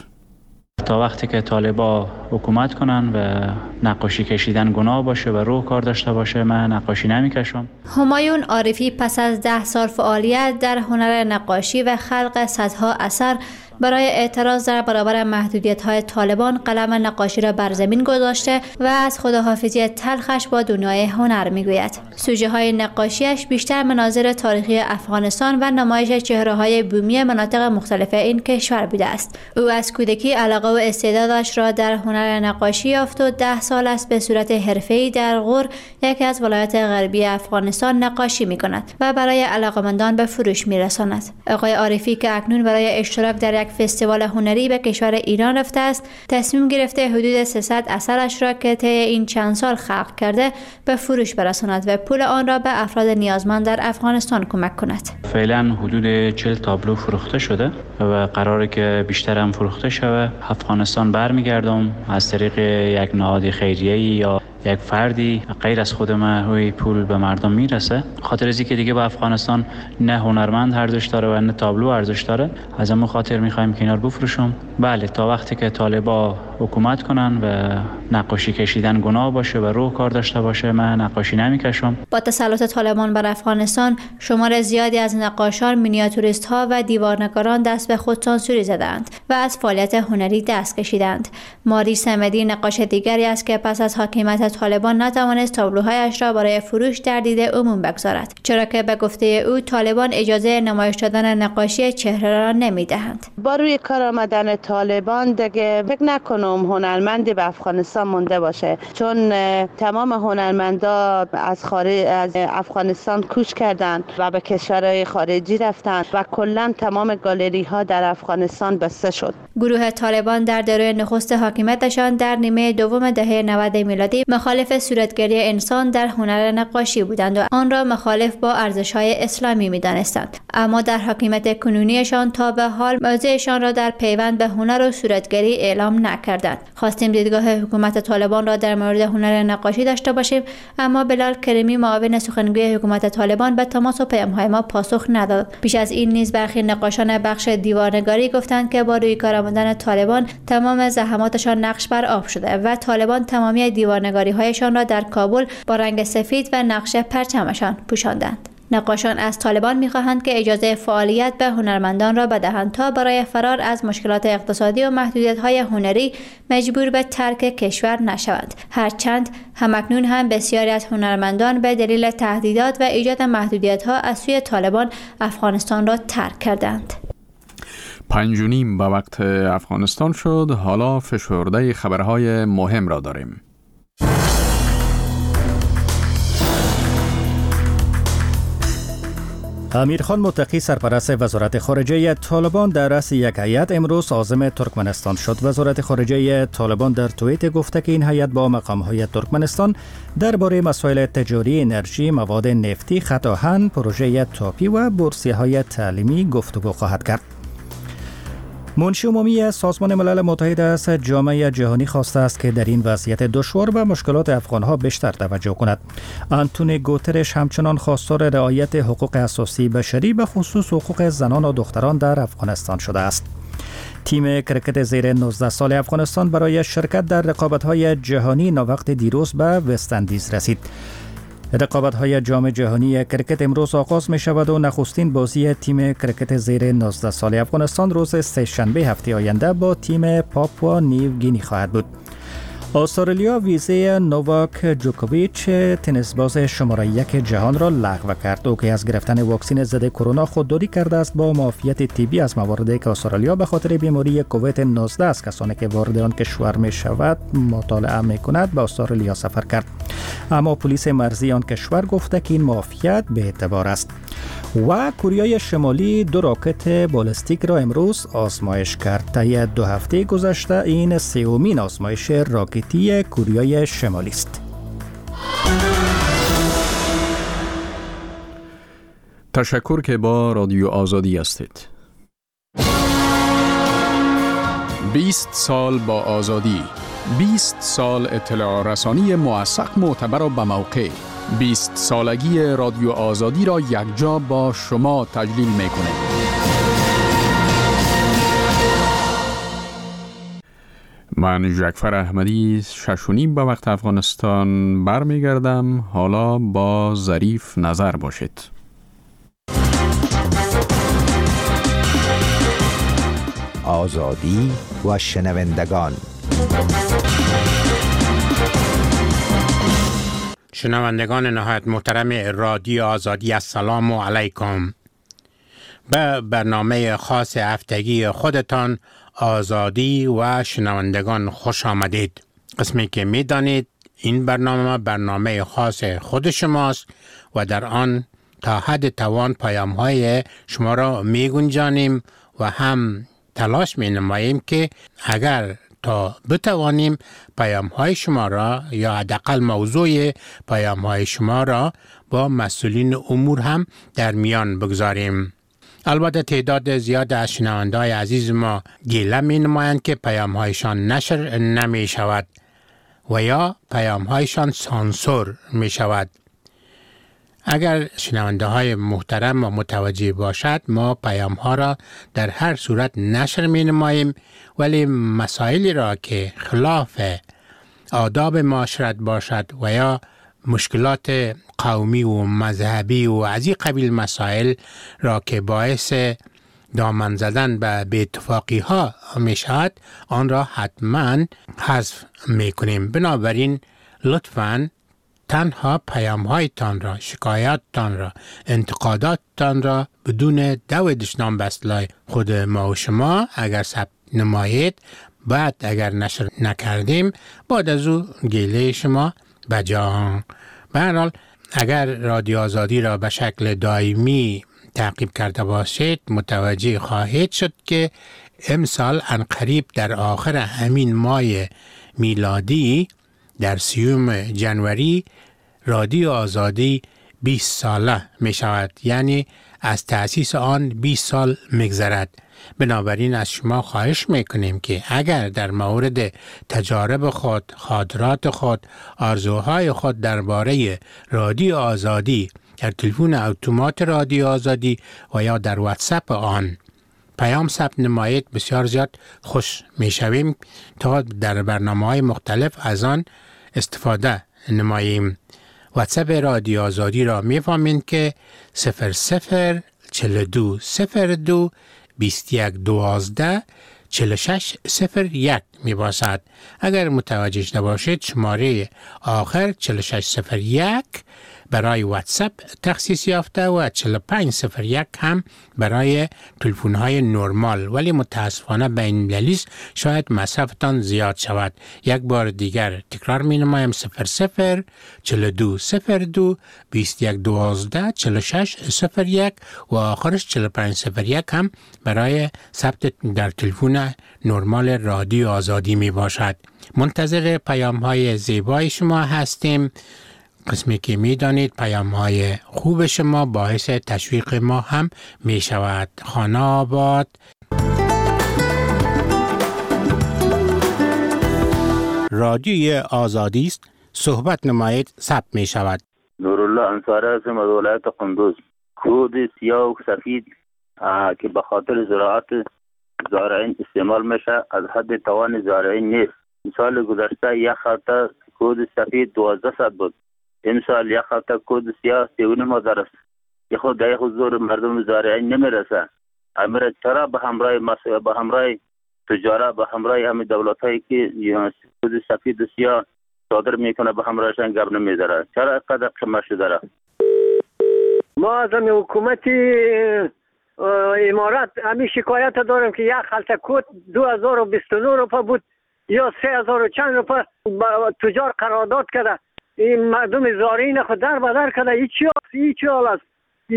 تا وقتی که طالبا حکومت کنن و نقاشی کشیدن گناه باشه و روح کار داشته باشه، من نقاشی نمیکشم. همایون عارفی پس از 10 سال فعالیت در هنر نقاشی و خلق صدها اثر برای اعتراض در برابر محدودیت‌های طالبان قلم نقاشی را بر زمین گذاشته و از خداحافظی تلخش با دنیای هنر میگوید. سوژه‌های نقاشیش بیشتر مناظر تاریخی افغانستان و نمایش چهره‌های بومی مناطق مختلف این کشور بوده است. او از کودکی علاقه و استعدادش را در هنر نقاشی یافت و 10 سال است به صورت حرفه‌ای در غور، یکی از ولایات غربی افغانستان، نقاشی می‌کند و برای علاقه‌مندان به فروش می‌رساند. آقای عارفی که اکنون برای اشتراک در فستیوال هنری به کشور ایران رفته است، تصمیم گرفته حدود 300 اثرش را که طی این چند سال خلق کرده به فروش برساند و پول آن را به افراد نیازمند در افغانستان کمک کند. فعلا حدود 40 تابلو فروخته شده و قراره که بیشتر هم فروخته شود. افغانستان برمیگردم از طریق یک نهاد خیریه‌ای یا یک فردی غیر از خود من روی پول به مردم میرسه. خاطر از اینکه دیگه با افغانستان نه هنرمند ارزش داره و نه تابلو ارزش داره، از همون خاطر میخوایم که اینا رو بفروشم. بله، تا وقتی که طالبا حکومت کنن و نقاشی کشیدن گناه باشه و روح کار داشته باشه، من نقاشی نمیکشم. با تسلط طالبان بر افغانستان، شمار زیادی از نقاشان، مینیاتوریست ها و دیوارنگاران دست به خود سانسوری زدند و از فعالیت هنری دست کشیدند. ماری صمدی نقاش دیگری است که پس از حاکمیت طالبان نتوانست تابلوهایش را برای فروش در دید عموم بگذارد، چرا که به گفته او طالبان اجازه نمایش دادن نقاشی چهره را نمیدهند. با روی کار آمدن طالبان دیگه فکر نکنم هنرمندی به افغانستان مونده باشه، چون تمام هنرمندا از افغانستان کوچ کردند و به کشورهای خارجی رفتند و کلا تمام گالری ها در افغانستان بسته شد. گروه طالبان در دوره نخست حاکمیتشان در نیمه دوم دهه 90 میلادی مخالف صورتگری انسان در هنر نقاشی بودند و آن را مخالف با ارزش‌های اسلامی می‌دانستند. اما در حاکمیت کنونیشان تا به حال موضعشان را در پیوند به هنر و صورتگری اعلام نکردند. خواستیم دیدگاه حکومت طالبان را در مورد هنر نقاشی داشته باشیم، اما بلال کریمی معاون سخنگوی حکومت طالبان به تماس و پیام‌های ما پاسخ نداد. پیش از این نیز برخی نقاشان بخش دیوارنگاری گفتند که با روی کار آمدن طالبان تمام زحماتشان نقش بر آب شده و طالبان تمامی دیوارنگاری‌هایشان را در کابل با رنگ سفید و نقش پرچمشان پوشاندند. نقاشان از طالبان می‌خواهند که اجازه فعالیت به هنرمندان را بدهند تا برای فرار از مشکلات اقتصادی و محدودیت‌های هنری مجبور به ترک کشور نشوند. هرچند همکنون هم بسیاری از هنرمندان به دلیل تهدیدات و ایجاد محدودیت‌ها از سوی طالبان افغانستان را ترک کردند. 5:30 به وقت افغانستان شد. حالا فشرده خبرهای مهم را داریم. امیرخان متقی سرپرست وزارت خارجه طالبان در رأس یک هیئت امروز عازم ترکمنستان شد. وزارت خارجه طالبان در توییت گفته که این هیئت با مقام‌های ترکمنستان درباره مسائل تجاری، انرژی، مواد نفتی، خط آهن، پروژه تاپی و بورسیه‌های تعلیمی گفتگو خواهد کرد. منشی عمومی سازمان ملل متحد از جامعه جهانی خواسته است که در این وضعیت دشوار و مشکلات افغانها بیشتر توجه کند. آنتونیو گوترش همچنان خواستار رعایت حقوق اساسی بشری به خصوص حقوق زنان و دختران در افغانستان شده است. تیم کرکت زیر 19 سال افغانستان برای شرکت در رقابت‌های جهانی ناوقت دیروز به وست اندیز رسید. رقابت‌های جام جهانی کرکت امروز آغاز می شود و نخستین بازی تیم کرکت زیر 19 سال افغانستان روز سه‌شنبه هفته آینده با تیم پاپوا نیو گینی خواهد بود. استرالیا ویزه نوواک جوکوویچ تنیسباز شماره 1 جهان را لغو کرد. او که از گرفتن واکسن ضد کرونا خودداری کرده است با معافیت طبی از مواردی که استرالیا به خاطر بیماری کووید 19 از کسانی که وارد آن کشور می شود مطالعه می کند به استرالیا سفر کرد. اما پلیس مرزی آن کشور گفته که این معافیت به اعتبار است. و کره شمالی 2 راکت بالستیک را امروز آزمایش کرد. طی 2 هفته گذشته این سومین آزمایش راکتی کره شمالی است. تشکر که با رادیو آزادی هستید. 20 سال با آزادی، 20 سال اطلاع رسانی موثق، معتبر و بموقع. 20 سالگی رادیو آزادی را یکجا با شما تجلیل می‌کنه. من جعفر احمدی 6:30 به وقت افغانستان برمیگردم. حالا با ظریف نظر باشید. آزادی و شنوندگان. شنوندگان نهایت محترم رادیو آزادی، السلام علیکم. به برنامه خاص هفتگی خودتان آزادی و شنوندگان خوش آمدید. قسمی که می دانید این برنامه خاص خود شماست و در آن تا حد توان پیام های شما را می گنجانیم و هم تلاش می نماییم که اگر تا بتوانیم پیام های شما را یا حداقل موضوع پیام های شما را با مسئولین امور هم در میان بگذاریم. البته تعداد زیاد از شنونده‌های عزیز ما گله می نمایند که پیام هایشان نشر نمی شود و یا پیام هایشان سانسور می شود. اگر شنونده های محترم و متوجه باشد، ما پیام ها را در هر صورت نشر می نماییم، ولی مسائلی را که خلاف آداب معاشرت باشد و یا مشکلات قومی و مذهبی و از این قبیل مسائل را که باعث دامن زدن به بی‌اتفاقی ها می شود، آن را حتما حذف می کنیم. بنابراین لطفاً تنها پیام هایتان را، شکایاتتان را، انتقاداتتان را بدون دو دشنام بسلای خود ما و شما اگر ثبت نمایید، بعد اگر نشر نکردیم بعد از او گیله شما بجا. به هر حال اگر رادیو آزادی را به شکل دائمی تعقیب کرده باشید متوجه خواهید شد که امسال عنقریب در آخر همین ماه میلادی در 30 جنوری رادیو آزادی 20 ساله می شود، یعنی از تأسیس آن 20 سال می‌گذرد. بنابراین از شما خواهش میکنیم که اگر در مورد تجارب خود، خاطرات خود، آرزوهای خود درباره رادیو آزادی در تلفن اتومات رادیو آزادی و یا در واتساپ آن پیام ثبت نمایید، بسیار زیاد خوش میشویم تا در برنامه‌های مختلف از آن استفاده نماییم. واتساپ رادیو آزادی را میفهمید که 004202 2112 4601 می باشد. اگر متوجه نباشید شماره آخر 4601 برای واتساپ تخصیص یافته و 4501 هم برای تلفن‌های نرمال، ولی متاسفانه بین المللی شاید مصرفتان زیاد شود. یک بار دیگر تکرار می نمایم 004202 2112 4601 و آخرش 4501 هم برای ثبت در تلفن نرمال رادیو آزادی می باشد. منتظر پیام های زیبای شما هستیم. قسمی که می دانید پیام های خوب شما باعث تشویق ما هم می شود. خانه آباد. رادیوی آزادی است. صحبت نمایید، ثبت می شود. نورالله انصاری هستم از ولایت قندوز. کود سیاه و سفید که به خاطر زراعت زارعین استعمال میشه از حد توان زارعین نیست. سال گذشته یک خطه کود سفید 1200 بود. امسال یک خطه کود سیاه 3900 است. یه خود در حضور مردم زارعین نمیرسه. امیر چرا به همراه تجارت به همراه همه دولت هایی که کود سفید و سیاه صادر میکنه به همراهشان گپ نمیداره؟ چرا اینقدر قیمت شده؟ ما از حکومت امارات همین شکایت دارم که یک خلطه کود 2029 روپا بود یا 3000 چند روپا تجار قرارداد کرده. این مردم زارعین خود در بدر کرده. هیچ حال است.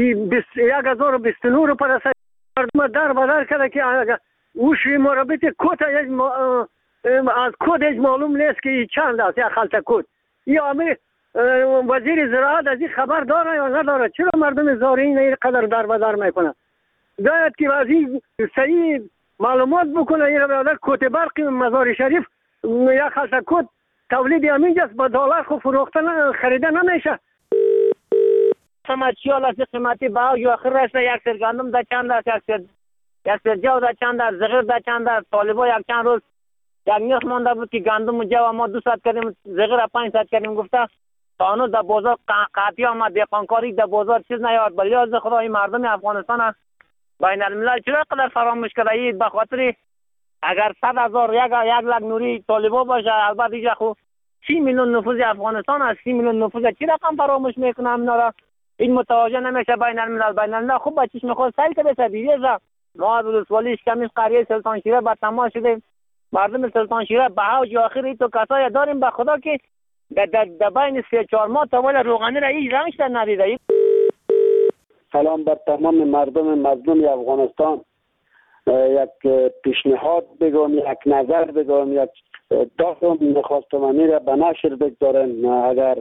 1029 روپا رسید مردم در بدر کرده که اوش مربط کود از کود هیچ معلوم نیست که چند است یک خلطه کود. یا همین وزیر زراعت از این خبر داره یا نداره؟ چرا مردم زارعین اینقدر در بدر میکنه؟ باید که از این صحیح معلومات بکنه. این برادر کوت برق مزار شریف یک خلطه کود تولید همینجاست، با دلار خو فروختن خریده نمیشه. سماچیال از قیمتی باو جو آخر رسته. یک سر گندم در چند است، یک سر جو در چند است، زغیر در چند است. طالبا یک چند روز یک نیخ مانده بود که گندم و جو ما 200 کردیم، زغیر 500 کردیم. گفته تا هنوز در بازار قاطی آمد، دیقانکاری در بازار چیز نیاد. بلی از خدا این مردم افغانستان بین الملل چرا قدر فراموش کرده؟ این به خاطر اگر 100,000 یک لک نوری طالبا باشه، البته اینجا خو 30 میلیون نفوذ افغانستان است. 30 میلیون نفوذ چی رقم فراموش میکنه؟ اینا این متوجه نمیشه. بین الملل خوب بچش میخواد سیل کرده سبیریزه. ما ولسوالی کمیش قریه سلطان شیره با تماس شده. مردم سلطان شیره به اوج آخری تو کسایی داریم به خدا که در بین 3-4 ماه تاول روغنی را هیچ رنگش در ندیده. سلام بر تمام مردم مظلوم افغانستان. یک پیشنهاد بگم، یک نظر بگم، یک داستان میخواستم را به نشر بگذارم. اگر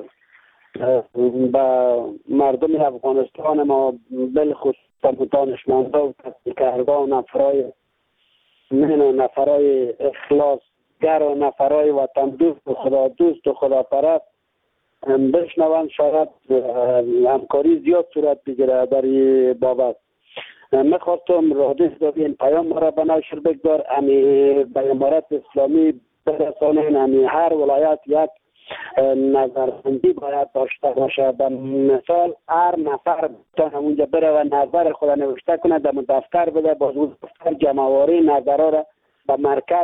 به مردم افغانستان ما بالخصوص دانشمندا و تحقیقگران، نفرای اخلاصگر و نفرای وطن دوست و خدا دوست و خدا پرست بشنوند، شاید همکاری زیاد صورت بگیره در این بابت. میخواستم رادیو این پیام مرا به نشر بگذار، به امارت اسلامی برسانین. هر ولایت یک نظربندی باید داشته باشه. به مثال هر نفر اونجا بره و نظر خود نوشته کنه، در دفتر بده، باز دفتر جمعواری نظرها را به مرکز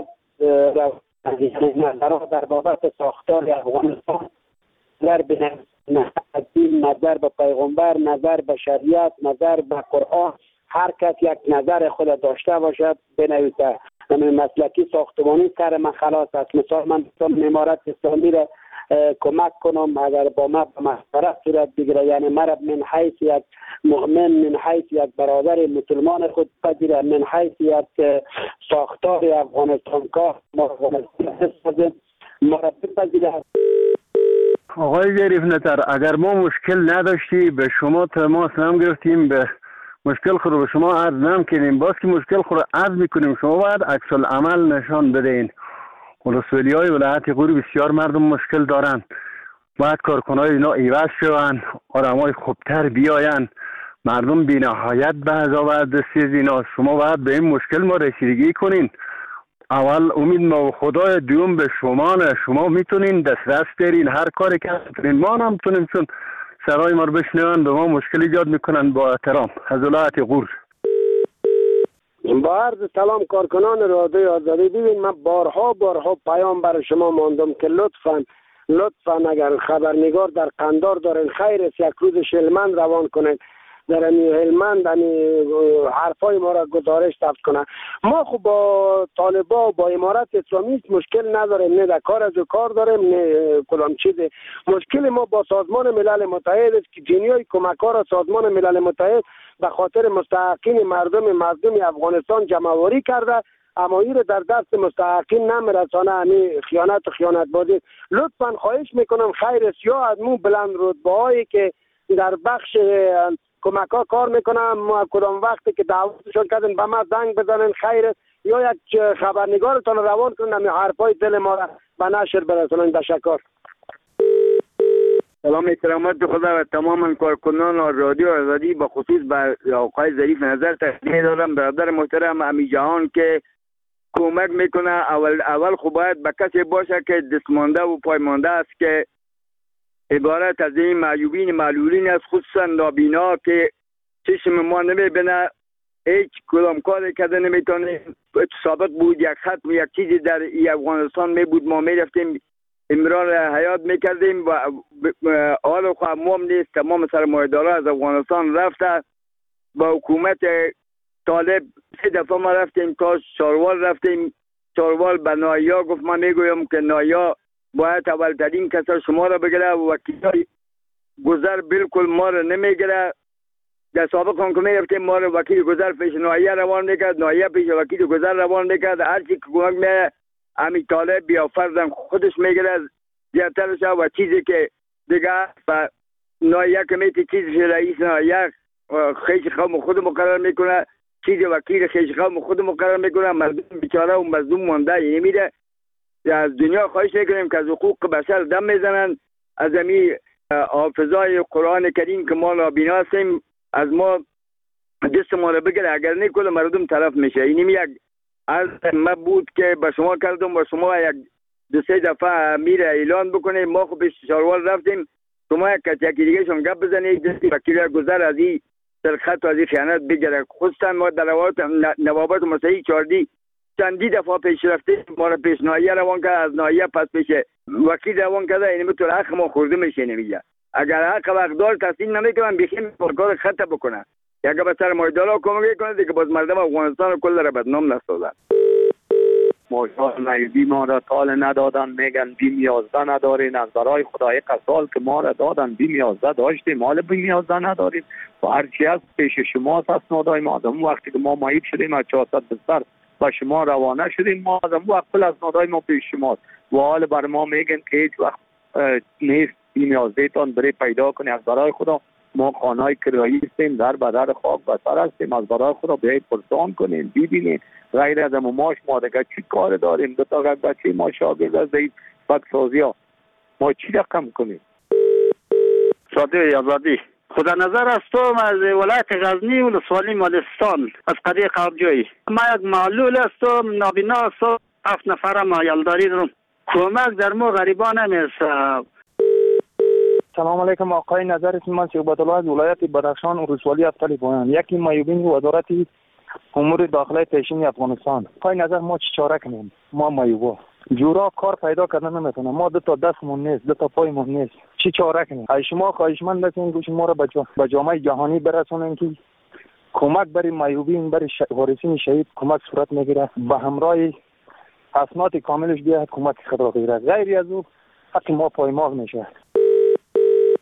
نظرها در بابت ساختار افغانستان، نظر به دین، نظر به پیغمبر، نظر به شریعت، نظر به قرآن، هر کس یک نظر خود داشته باشد بنویسه. مسلکی ساختمانی سر من خلاص است. مثال من امارت اسلامی را کمک کنم اگر با ما به مشورت صورت بگیره، یعنی مرا من حیث یک مؤمن، من حیث یک برادر مسلمان خود پذیره، من حیث یک ساختار افغانستان کار ما را بپذیره. آقای ظریف نطر، اگر ما مشکل نداشتی به شما تماس نم گرفتیم، به مشکل خود رو به شما عرض نم کنیم، باز که مشکل خود رو عرض میکنیم شما باید عکس العمل نشان بدین. ولسوالی های ولایت غور بسیار مردم مشکل دارن، باید کارکنای اینا ایواز شوند، آدمای خوبتر بیاین، مردم بی نهایت به عذاب دستی اینا. شما باید به این مشکل ما رسیدگی کنین. اول امید ما و خدای، دوم به شما نه. شما میتونین دسترس دارین، هر کاری که میتونین. ما هم میتونیم، چون سرای ما رو بشنون به ما مشکل ایجاد میکنن. با احترام از ولایت غور. با عرض سلام کارکنان رادیو آزادی. ببین من بارها پیام برای شما ماندم که لطفاً اگر خبرنگار در قندار دارین خیر است یک روز هلمند روان کنین، در هلمند حرفای ما را گزارش ثبت کنه. ما خب با طالبا و با امارت اسلامی مشکل نداریم، نه در کار از کار داریم نه کلام چیزی. مشکل ما با سازمان ملل متحد است که جنیای کمک ها را سازمان ملل متحد به خاطر مستحقین مردم افغانستان جمع‌آوری کرده، اما این در دست مستحقین نمیرسانه. همین خیانت بازی. لطفاً خواهش میکنم خیر است یا از مو بلند رتبه‌هایی که در بخش کمک ها کار میکنم، کدام وقتی که دعوتشون کردن به ما زنگ بزنن خیر است، یا یک خبرنگارتان روان کنن همین حرفای دل ما را به نشر برسونن. تشکر. سلام احترامات خدا و تمام کارکنان رادیو آزادی. با خصوص به آقای ظریف نظر تقدیم دارم. برادر محترم امی جهان که کمک میکنه، اول خب باید به کسی باشه که دستمانده و پایمانده است، که عبارت از این معیوبین معلولین است، خصوصا نابینا که چشم ما نمیبینه، هیچ کدام کاری کرده نمیتونه. سابق بود یک خط و یک چیزی در افغانستان می بود، ما میرفتیم امرار حیات میکردیم و حال خواهم نیست. تمام سرمایه‌دارا از افغانستان رفته. با حکومت طالب 3 دفعه ما رفتیم، تا چاروال رفتیم. چاروال به نایا گفت ما میگویم که نایا باید اولترین کسا شما را بگیره و وکیل گذر بالکل ما را نمیگیره. در سابق هم که میرفتیم ما را وکیل گذر پیش نایا روان میکرد، نایا پیش وکیل گذر روان میکرد. هرچی که کمک میه همین طالب بیا فرضاً خودش میگیره زیادترش، و چیزی که دیگه و نایا کمیتی چیزی رئیس نایا خیش قوم خود مقرر میکنه، چیزی وکیل خیش قوم خود مقرر میکنه. مردم بیچاره و مظلوم مانده. یعنی میره از دنیا خواهش میکنیم که از حقوق بشر دم میزنن، از همین حافظای قرآن کریم که ما نابینا هستیم از ما دست ما رو بگیره، اگر نه کل مردم طرف میشه. اینی یک از ما بود که به شما کردم و شما یک 2-3 دفعه میره اعلان بکنه. ما خب به چاروال رفتیم، شما یک کتیکی دیگه شون گپ بزنید، دستی وکیل گذر از این سرخط و از این خیانت بگیره. خصوصا ما در نوابت مسیحی چاردی چندی دفعه پیش رفته، ما را پیش نایه روان کرد، از نایه پس پیش وکیل روان کرده. اینی بطور حق ما خورده میشه نمیگه. اگر حق و اقدار تحصیل نمیکنن بخیم کار خطا بکنن، یا اگر به سرمایه‌دارا کمک کنه دیگه باز مردم افغانستان کل را بدنام نسازن. ماشاءالله معیوبی ما را تال ندادن، میگن بیم 11 ندارین. از برای خدای قسال که ما را دادن بیم 11 داشتیم، مال بیم 11 نداریم. و هرچی از پیش شما اسنادای ما آدم وقتی که ما معیوب شدیم از 400 بستر با شما روانه شدیم، ما آدم وقت کل اسنادای ما پیش شماست و حال بر ما میگن که هیچ وقت نیست بیم 11 تان برای پیدا کنی. از برای خدا ما خانه‌های کرایی هستیم، در بدر خاک بسر هستیم. از برای خدا بیایید پرسان کنیم ببینید. غیر از ماش ما دیگه چی کار داریم؟ دو تا بچه ما شاگرد از این فکسازی ها ما چی رقم کنیم؟ رادیو آزادی. خدا نظر هستم از ولایت غزنی و ولسوالی مالستان از قریه قابجویی. ما یک معلول هستم، نابینا هستم، 7 نفره ما یلداری دارم. کمک در ما غریبان نمیرسه. سلام علیکم آقای نظر من صحبت الله از ولایت بدخشان و ولسوالی افتالی پایان. یکی معیوبین وزارت امور داخلی پیشین افغانستان. آقای نظر ما چی چاره کنیم؟ ما معیوبا جورا کار پیدا کردن نمیتونه، ما 2 تا دستمون نیست، 2 تا پایمون نیست، چی چاره کنیم؟ ای شما خواهشمند هستین گوش ما را به جامعه جهانی برسونین که کمک برای معیوبین، برای وارثین شهید کمک صورت میگیره، به همراه اسناد کاملش بیاد کمک خود را بگیره. غیر از او حق ما پایمال میشه.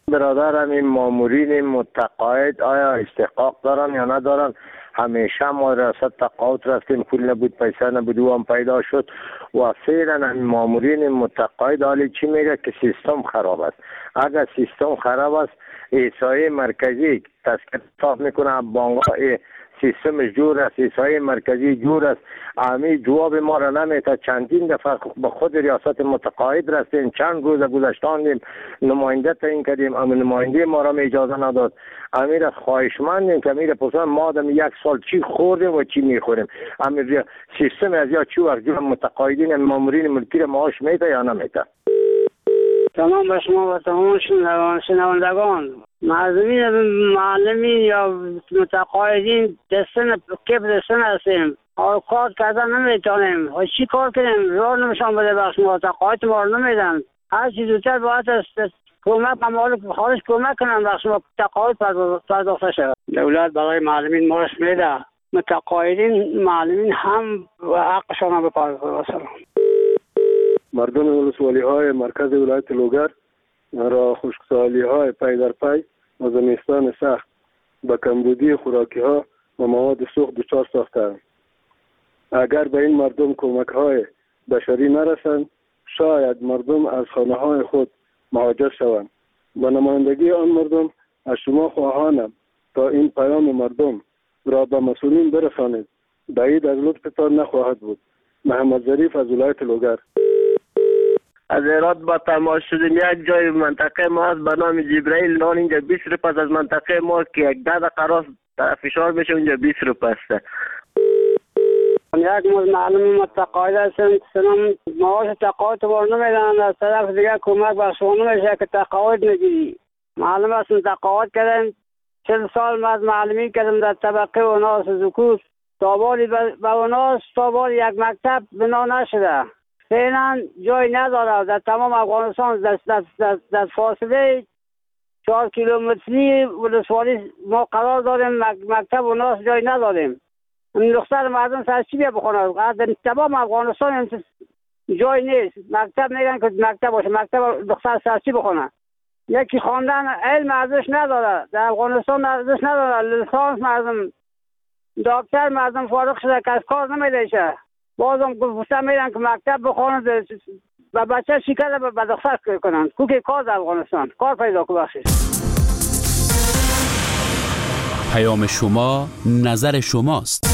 برادرم این مامورین متقاعد آیا استحقاق دارن یا ندارن؟ همیشه ما ریاست تقاعد رفتیم، پول نبود، پیسه نبود، او هم پیدا شد و فعلا مامورین متقاعد حالی چی میگه که سیستم خراب است. اگر سیستم خراب است، احصایه مرکزی تذکر صاف میکنه، بانک‌ها سیستمش جور است، احصایه مرکزی جور است، امی جواب ما را نمیده. چندین دفعه به خود ریاست متقاعد رفتیم، چند روز گذشتاندیم، نماینده تعیین کردیم، اما نماینده ما را اجازه نداد. امیر خواهشمندیم که امیر پرسان ما دم یک سال چی خوردیم و چی میخوریم. امیر سیستم از یا چی وقت جور متقاعدین مامورین ملکی را معاش میده یا نمیده. تمام به شما و تمام شنوندگان، معلمین یا متقاعدین دستن هستیم، کار کردن نمیتونیم، چی کار کنیم؟ راه نمیشان بده بخش متقاعد ما رو نمیدن. هر چیز زودتر باید کمک خارج کمک کنن بخش متقاعد پرداخته شود. دولت برای معلمین معاش میده، متقاعدین معلمین هم حقشان رو بپردازند. مردم ولسوالی های مرکز ولایت لوگر را خشکسالی های پی در پی و زمستان سخت به کمبودی خوراکی ها و مواد سوخت دچار ساختند. اگر به این مردم کمک های بشری نرسند، شاید مردم از خانه های خود مهاجر شوند. با نمایندگی آن مردم از شما خواهانم تا این پیام مردم را به مسئولین برسانید. بعید از لطفتان نخواهد بود. محمد ظریف از ولایت لوگر. از هرات با تماس شدیم. یک جای منطقه ما هست به نام جبرائیل نان، اینجا 20 روپیه از منطقه ما که یک 10 دقیقه راست فشار بشه اونجا 20 روپیه است. یک معلم متقاعد هستم، سنم معاش تقاعد بار نمیدن، از طرف دیگه کمک به شما نمیشه که تقاعد نگیری. معلم هستم تقاعد کردم، 40 سال من از معلمی کردم در طبقه اوناس زکوس، تابالی به اوناس تابال یک مکتب بنا نشده. فعلا جای نداره در تمام افغانستان. در فاصله 4 کیلومتری ولسوالی ما قرار داریم، مکتب و ناس جای نداریم. دختر مردم سر چی بیا بخونه؟ در تمام افغانستان جای نیست. مکتب میگن که مکتب باشه، مکتب دختر سر چی بخونه؟ یکی خواندن علم ارزش نداره، در افغانستان ارزش نداره. لیسانس مردم، دکتر مردم فارغ شده که از کار نمیده. بازم گفتم میرن که مکتب بخونن و بچه شکر به دختر کنن. کوکی کار در افغانستان کار پیدا که بخشید. پیام شما نظر شماست.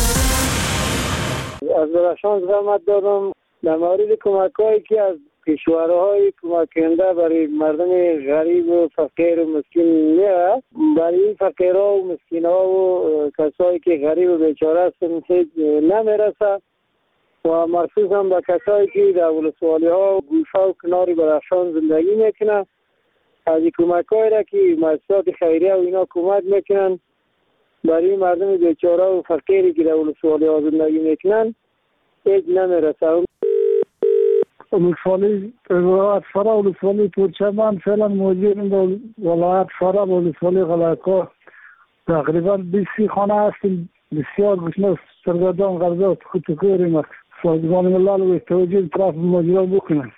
از درخشان زحمت دارم در مورد کمک هایی که از کشورهای کمک کننده برای مردم غریب و فقیر و مسکین میره، برای فقیرها و مسکینها و کسایی که غریب و بیچاره هستن نمیرسه و مخصوص هم به کسایی که در ولسوالی ها و گوشه و کنار درخشان زندگی میکنن. از این کمک هایی را که مؤسسات خیریه و اینا کمک میکنن برای مردم بیچاره و فقیری که در ولسوالی ها زندگی میکنن هیچ نمیرسه. ولسوالی ولایت فرا ولسوالی پورچمان فعلا موجودیم در ولایت فرا ولسوالی غلقا تقریبا 20 خانه هستیم. بسیار گشنه سرگردان غرضات خودکوریم. سازمان ملل و توجیه طرف ماجرا بکنن.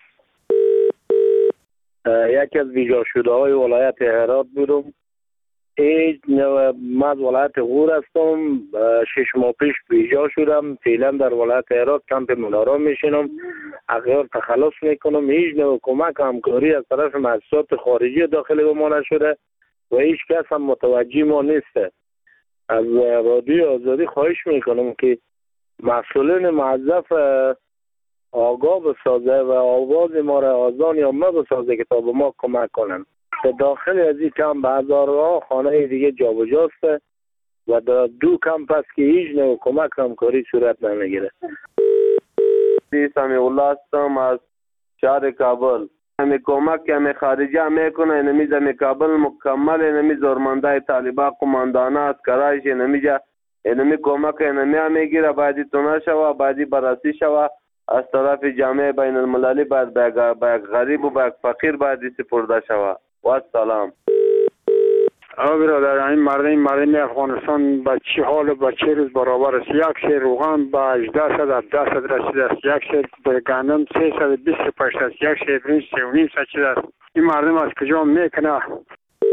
یکی از ویژه شده های ولایت هرات بودم. من از ولایت غور هستم. 6 ماه پیش ویژه شدم. فعلا در ولایت هرات کمپ منارا میشینم. اغیار تخلص میکنم. هیچ نوع کمک همکاری از طرف مؤسسات خارجی داخل به ما نشده و هیچ کس هم متوجه ما نیست. از رادیو آزادی خواهش میکنم که مسئولین موظف آگاه بسازه و آواز ما را آزان یا ما بسازه که تا به ما کمک کنن. در داخل از این کمپ هزارها خانه دیگه جابجاست و در 2 کمپ است که هیچ نوع کمک همکاری صورت نمیگیره. سمیع الله هستم از شهر کابل. همی کمک که همی خارجی هم میکنه، اینمی زمی کابل مکمل، اینمی زورمنده طالبا قماندانه اسکرایش اینمی کمک اینمی هم میگیره. باید تونه شوه، باید بررسی شوه از طرف جامعه بین المللی، باید به غریب و به فقیر باید سپرده شوه. و سلام. برادر، این مردم افغانستان به چه حال و به چه روز برابر است؟ یک سیر روغن به 1800 رسیده است، یک سیر گندم 325 است، یک سیر برنج 3.5 است. این مردم از کجا میکنه؟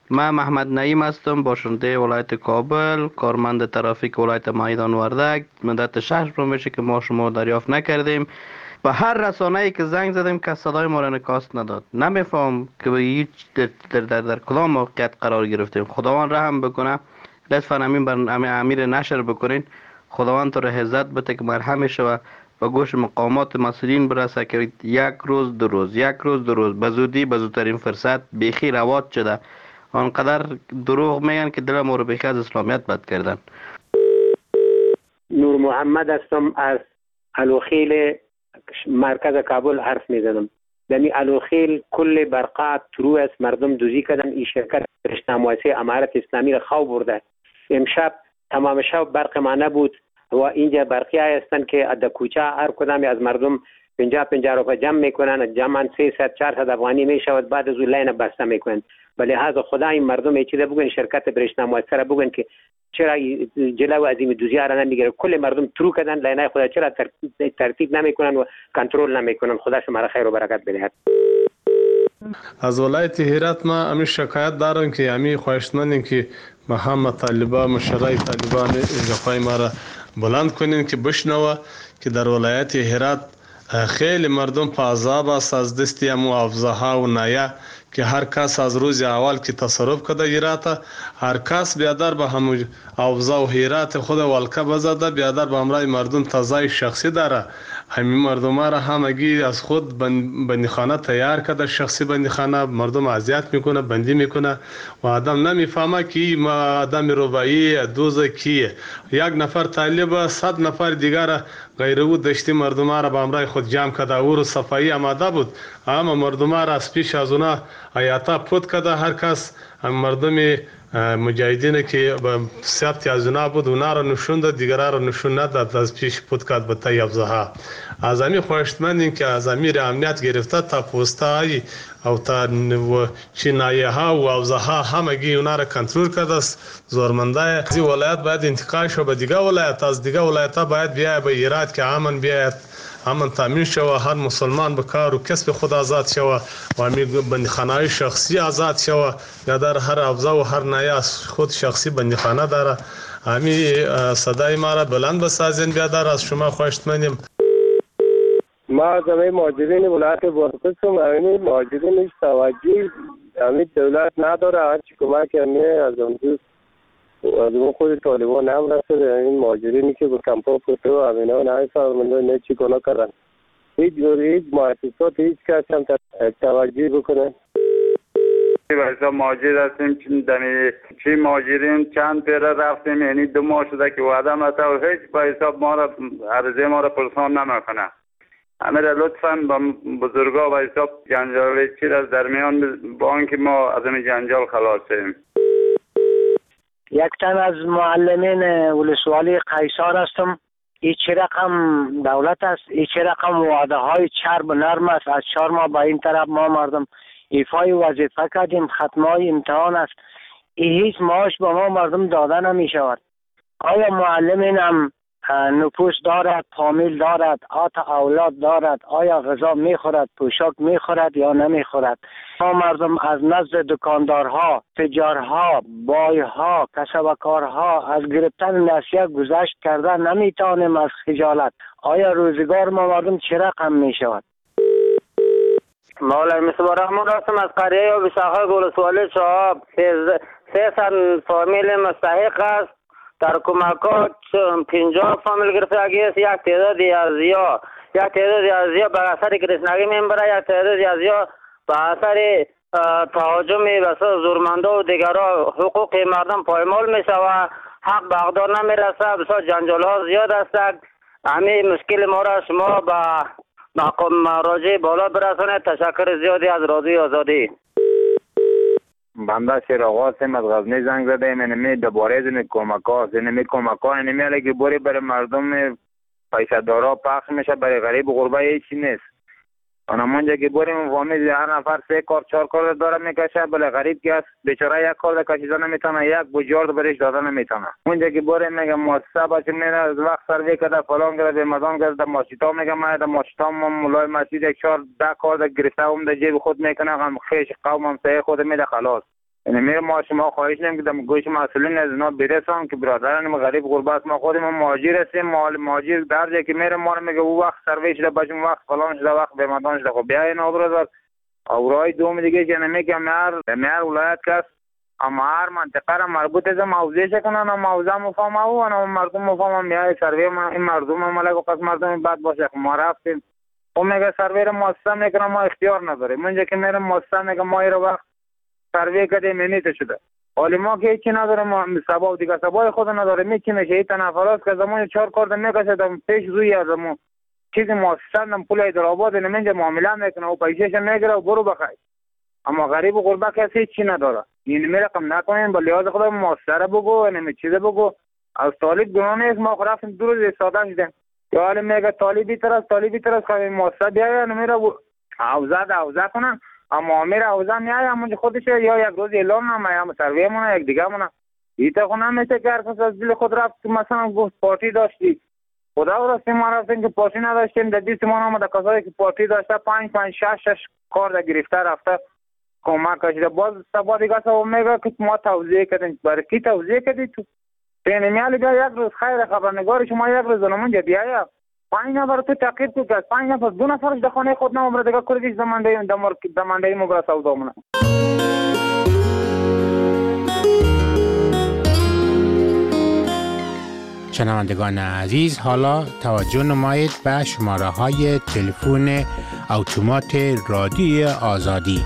من محمد نعیم هستم، باشنده ولایت کابل، کارمند ترافیک ولایت میدان وردک. مدت 6 ماه میشه که ما شما دریافت نکردیم. به هر رسانه‌ای که زنگ زدیم که صدای ما را انعکاس نداد. نمیفهم که به هیچ در کدام موقعیت قرار گرفتیم. خداوند رحم بکنه. لطفاً امیر نشر بکنین. خداوند تو را عزت بده که مرهم شوه و گوش مقامات مسئولین برسه که یک روز دو روز به زودی به زودترین فرصت بیخی روات شده. آنقدر دروغ میگن که دل ما رو بیخی از اسلامیت بد کردن. نور محمد هستم، از الوخیل مرکز کابل حرف میزنم. دمی الوخیل کل برقات ترو است، مردم دوزی کردن. این شرکت رشته مؤسسه امارت اسلامی را خواب برده. امشب تمام شب برق ما نبود و اینجا برقی هستن که در کوچه هر کدام از مردم 50 روپیه جمع میکنن، جمعا 300-400 افغانی میشود، بعد از اون لاین بسته میکنن. ولی لحاظ خدا این مردم ایچیده بگن، شرکت برشته مؤسسه بگن که چرا جلو از این دوزی را نمیگیره. کل مردم ترو کردن لاین خدا، چرا ترتیب نمیکنن و کنترل نمیکنن. خدا شما را خیر و برکت بده. از ولایت هرات ما امی شکایت دارم که امی خواهشمندیم که ما هم مشرای طالبان گپای ما را بلند کنین که بشنوه که در ولایت هرات خیلی مردم په عذاب است از دست امو افزاها و نایه که هر کس از روز اول که تصرف کده هرات، هر کس بیادر به همو افزا و هرات خود ولکه بزده، بیادر به امرای مردم تازه شخصی داره. همین مردم را همگی از خود بندیخانه تیار کرده، شخصی بندیخانه. مردم اذیت میکنه، بندی میکنه و آدم نمیفهمه که ما آدم ربایی دوزه کیه. یک نفر طالب 100 نفر دیگر غیر او دشتی مردم را به امرای خود جمع کرده. او رو صفایی آماده بود، اما مردم را از پیش از اونا آیاتا پود کرده. هر کس مردم مجاهدین که به ثبت از اونا بود اونا را نشون داد، دیگران را نشون نداد، از پیش پود کرد به تای افزاها. از امی خواهشمندیم که از امیر امنیت گرفته تا پوستایی او تا چینایه ها و افزاها همگی اونا را کنترل کرده است. زورمنده از ولایت باید انتقال شو به دیگه ولایت، از دیگه ولایت ها باید بیاید به هرات که امن بیاید، امن تامین شوه، هر مسلمان به کار و کسب خود آزاد شوه و امی بندیخانه شخصی آزاد شوه. یا در هر افزا و هر نایه از خود شخصی بندیخانه داره. امی صدای ما را بلند بسازین بیادر، از شما خواهشمندیم. ما از همه مهاجرین ولایت بادغیس همین مهاجرین هیچ توجهی همین دولت نداره. هرچی کمک همه از اون دوست از اون خود طالبان هم رسده. این مهاجرینی که به کمپا پوته و همین ها نمیفهمند نه چی گناه کردن. هیچ مؤسسات هیچ کس هم توجهی بکنه. واسه مهاجر هستیم، چی مهاجرین چند پیره رفتیم، یعنی 2 ماه شده که وعده مته و هیچ به حساب ما را عرضه ما را پرسان نمیکنه. امیر لطفاً با بزرگا و حساب جنجال چی از درمیان با آنکه ما از این جنجال خلاصیم. یک تن از معلمین ولسوالی قیصر هستم. این چه رقم دولت است، این چه رقم وعده های چرب و نرم است. از 4 ماه به این طرف ما مردم ایفای وظیفه کردیم، ختمای امتحان است. این هیچ معاش به ما مردم داده نمی شود. آیا معلمین هم نفوس دارد، فامیل دارد، اولاد دارد؟ آیا غذا میخورد، پوشاک میخورد یا نمیخورد؟ ما مردم از نزد دکاندارها، تجارها، بایها، کسبکارها از گرفتن نصیحت گذشت کرده نمیتوانیم از خجالت. آیا روزگار ما مردم چه رقم میشود؟ مولا مصباح رحمان هستم از قریه و بشاخه ولسوالی شهاب. 300 فامیل مستحق است. در کمکات 50 فامیل گرفتگی است. یک تعدادی از یا به اثر گرسنگی میبره، یک تعدادی از یا به اثر تهاجم بسیار زورمنده و دیگرها حقوق مردم پایمال میشود، حق به اقدار نمیرسه، بسیار جنجال ها زیاد است. همین مشکل ما را شما به مقام مراجع بالا برسانید. تشکر زیادی از رادیو آزادی. بنده شیراغ هستم، از غزنی زنگ زدم. اینمی دوباره این کمک ها اینمی علیه بوری برای مردم پیسه دارا پخش میشه، برای غریب غربه هیچی نیست. اونجا که بریم فامیل هر نفر 3 کار 4 کار داره میکشه، بله غریب که است بیچاره یک کار کشیده نمیتونه، یک بوجارد برش داده نمیتونه. اونجا که بریم میگه مؤسسه باشه میره از وقت سروی کرده فلان کرده مردم کرده ماشیتا میگه ما ماشیتا مولای مسجد 4 10 کار گرفته اون در جیب خود میکنه، هم خیش قوم هم سه خود میده خلاص. یعنی میره ما شما خواهش نمیم که در گوش مسئولین از اینا برسان که برادران ما غریب غربت ما خودمون مهاجر هستیم. مهاجر در جایی که میره ما رو میگه او وقت سروی شده باشیم وقت فلان شده وقت بمدان شده. خب بیاین برادر اورای دوم دیگه که نمیگم مر ولایت کس اما هر منطقه را مربوط از موضوعش کنن و موضوع مفهوم او و مردم مفهوم میای سروی ما این مردم ملک و قسم مردم بد باشه. ما رفتیم و میگه سروی را مؤسسه میکنه ما اختیار نداریم. اونجا که میره مؤسسه میگه ما این وقت سروی کردیم منیت شده. حالی ما که هیچی نداریم ما سبا دیگه سبای خود نداریم میچی میشه این تنفرات که زمان 4 کارت میکشه پیش روی ازمون چیزی مؤسسه نم پول ایدرآباد نمینجا معامله میکنه و پیشش میگیره و برو بخیر. اما غریب و غربه کسی چی نداره. این رقم نکنین با لحاظ خدا مؤسسه بگو نمی چیز بگو. از طالب گناه نیست ما رفتیم 2 روز ساده شدیم. یا حالی میگه طالبی طرف که مؤسسه بیایه نمیره اوزه کنن. اما امیر اوزه میایه همونجا خودشه یا یک روز اعلان نمایه هم سرویه مونه یک دیگه مونه. ایتا خونه میشه که هر کس از دل خود رفت مثلا گفت پارتی داشتی. خدا راستی ما رفتیم که پارتی نداشتیم در دیست ما آمده کسایی که پارتی داشته 5 6 کار در گرفته رفته کمک کشیده. باز سبا دیگه سبا میگه که ما توضیح کردیم. برای کی توضیح کردی تو؟ میالی بیا یک روز خیر خبرنگار شما یک روز منجا بیایه 5 نفر تو تعقیب تو که 5 نفر 2 نفرش در خانه خود نمبر دیگه کردیش دمانده مبرا سودا مونه. شنوندگان عزیز حالا توجه نمایید به شماره های تلفن اتومات رادیو آزادی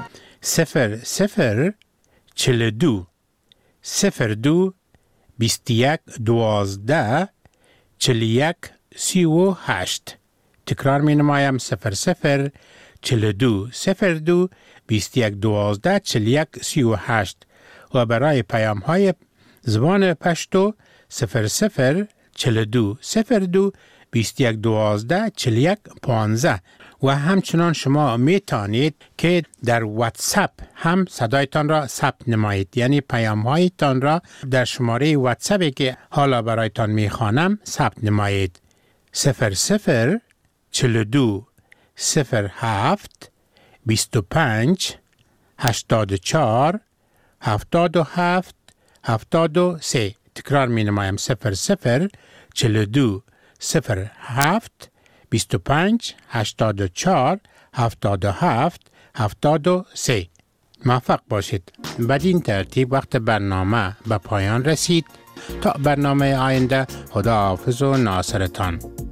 00 42 02 21 12 41 38. تکرار می نمایم 00 42 02 21 12 41 38 و برای پیام های زبان پشتو 00 42 02 21 12 41 15 و همچنان شما می توانید که در واتساپ هم صدایتان را ثبت نمایید، یعنی پیام هایتان را در شماره واتساپی که حالا برایتان می خوانم ثبت نمایید 00 42 07 25 84 77 73. تکرار می نمایم 00 42 07 25 84 77 73. موفق باشید. بدین ترتیب وقت برنامه به پایان رسید. تا برنامه آینده خدا حافظ و ناصرتان.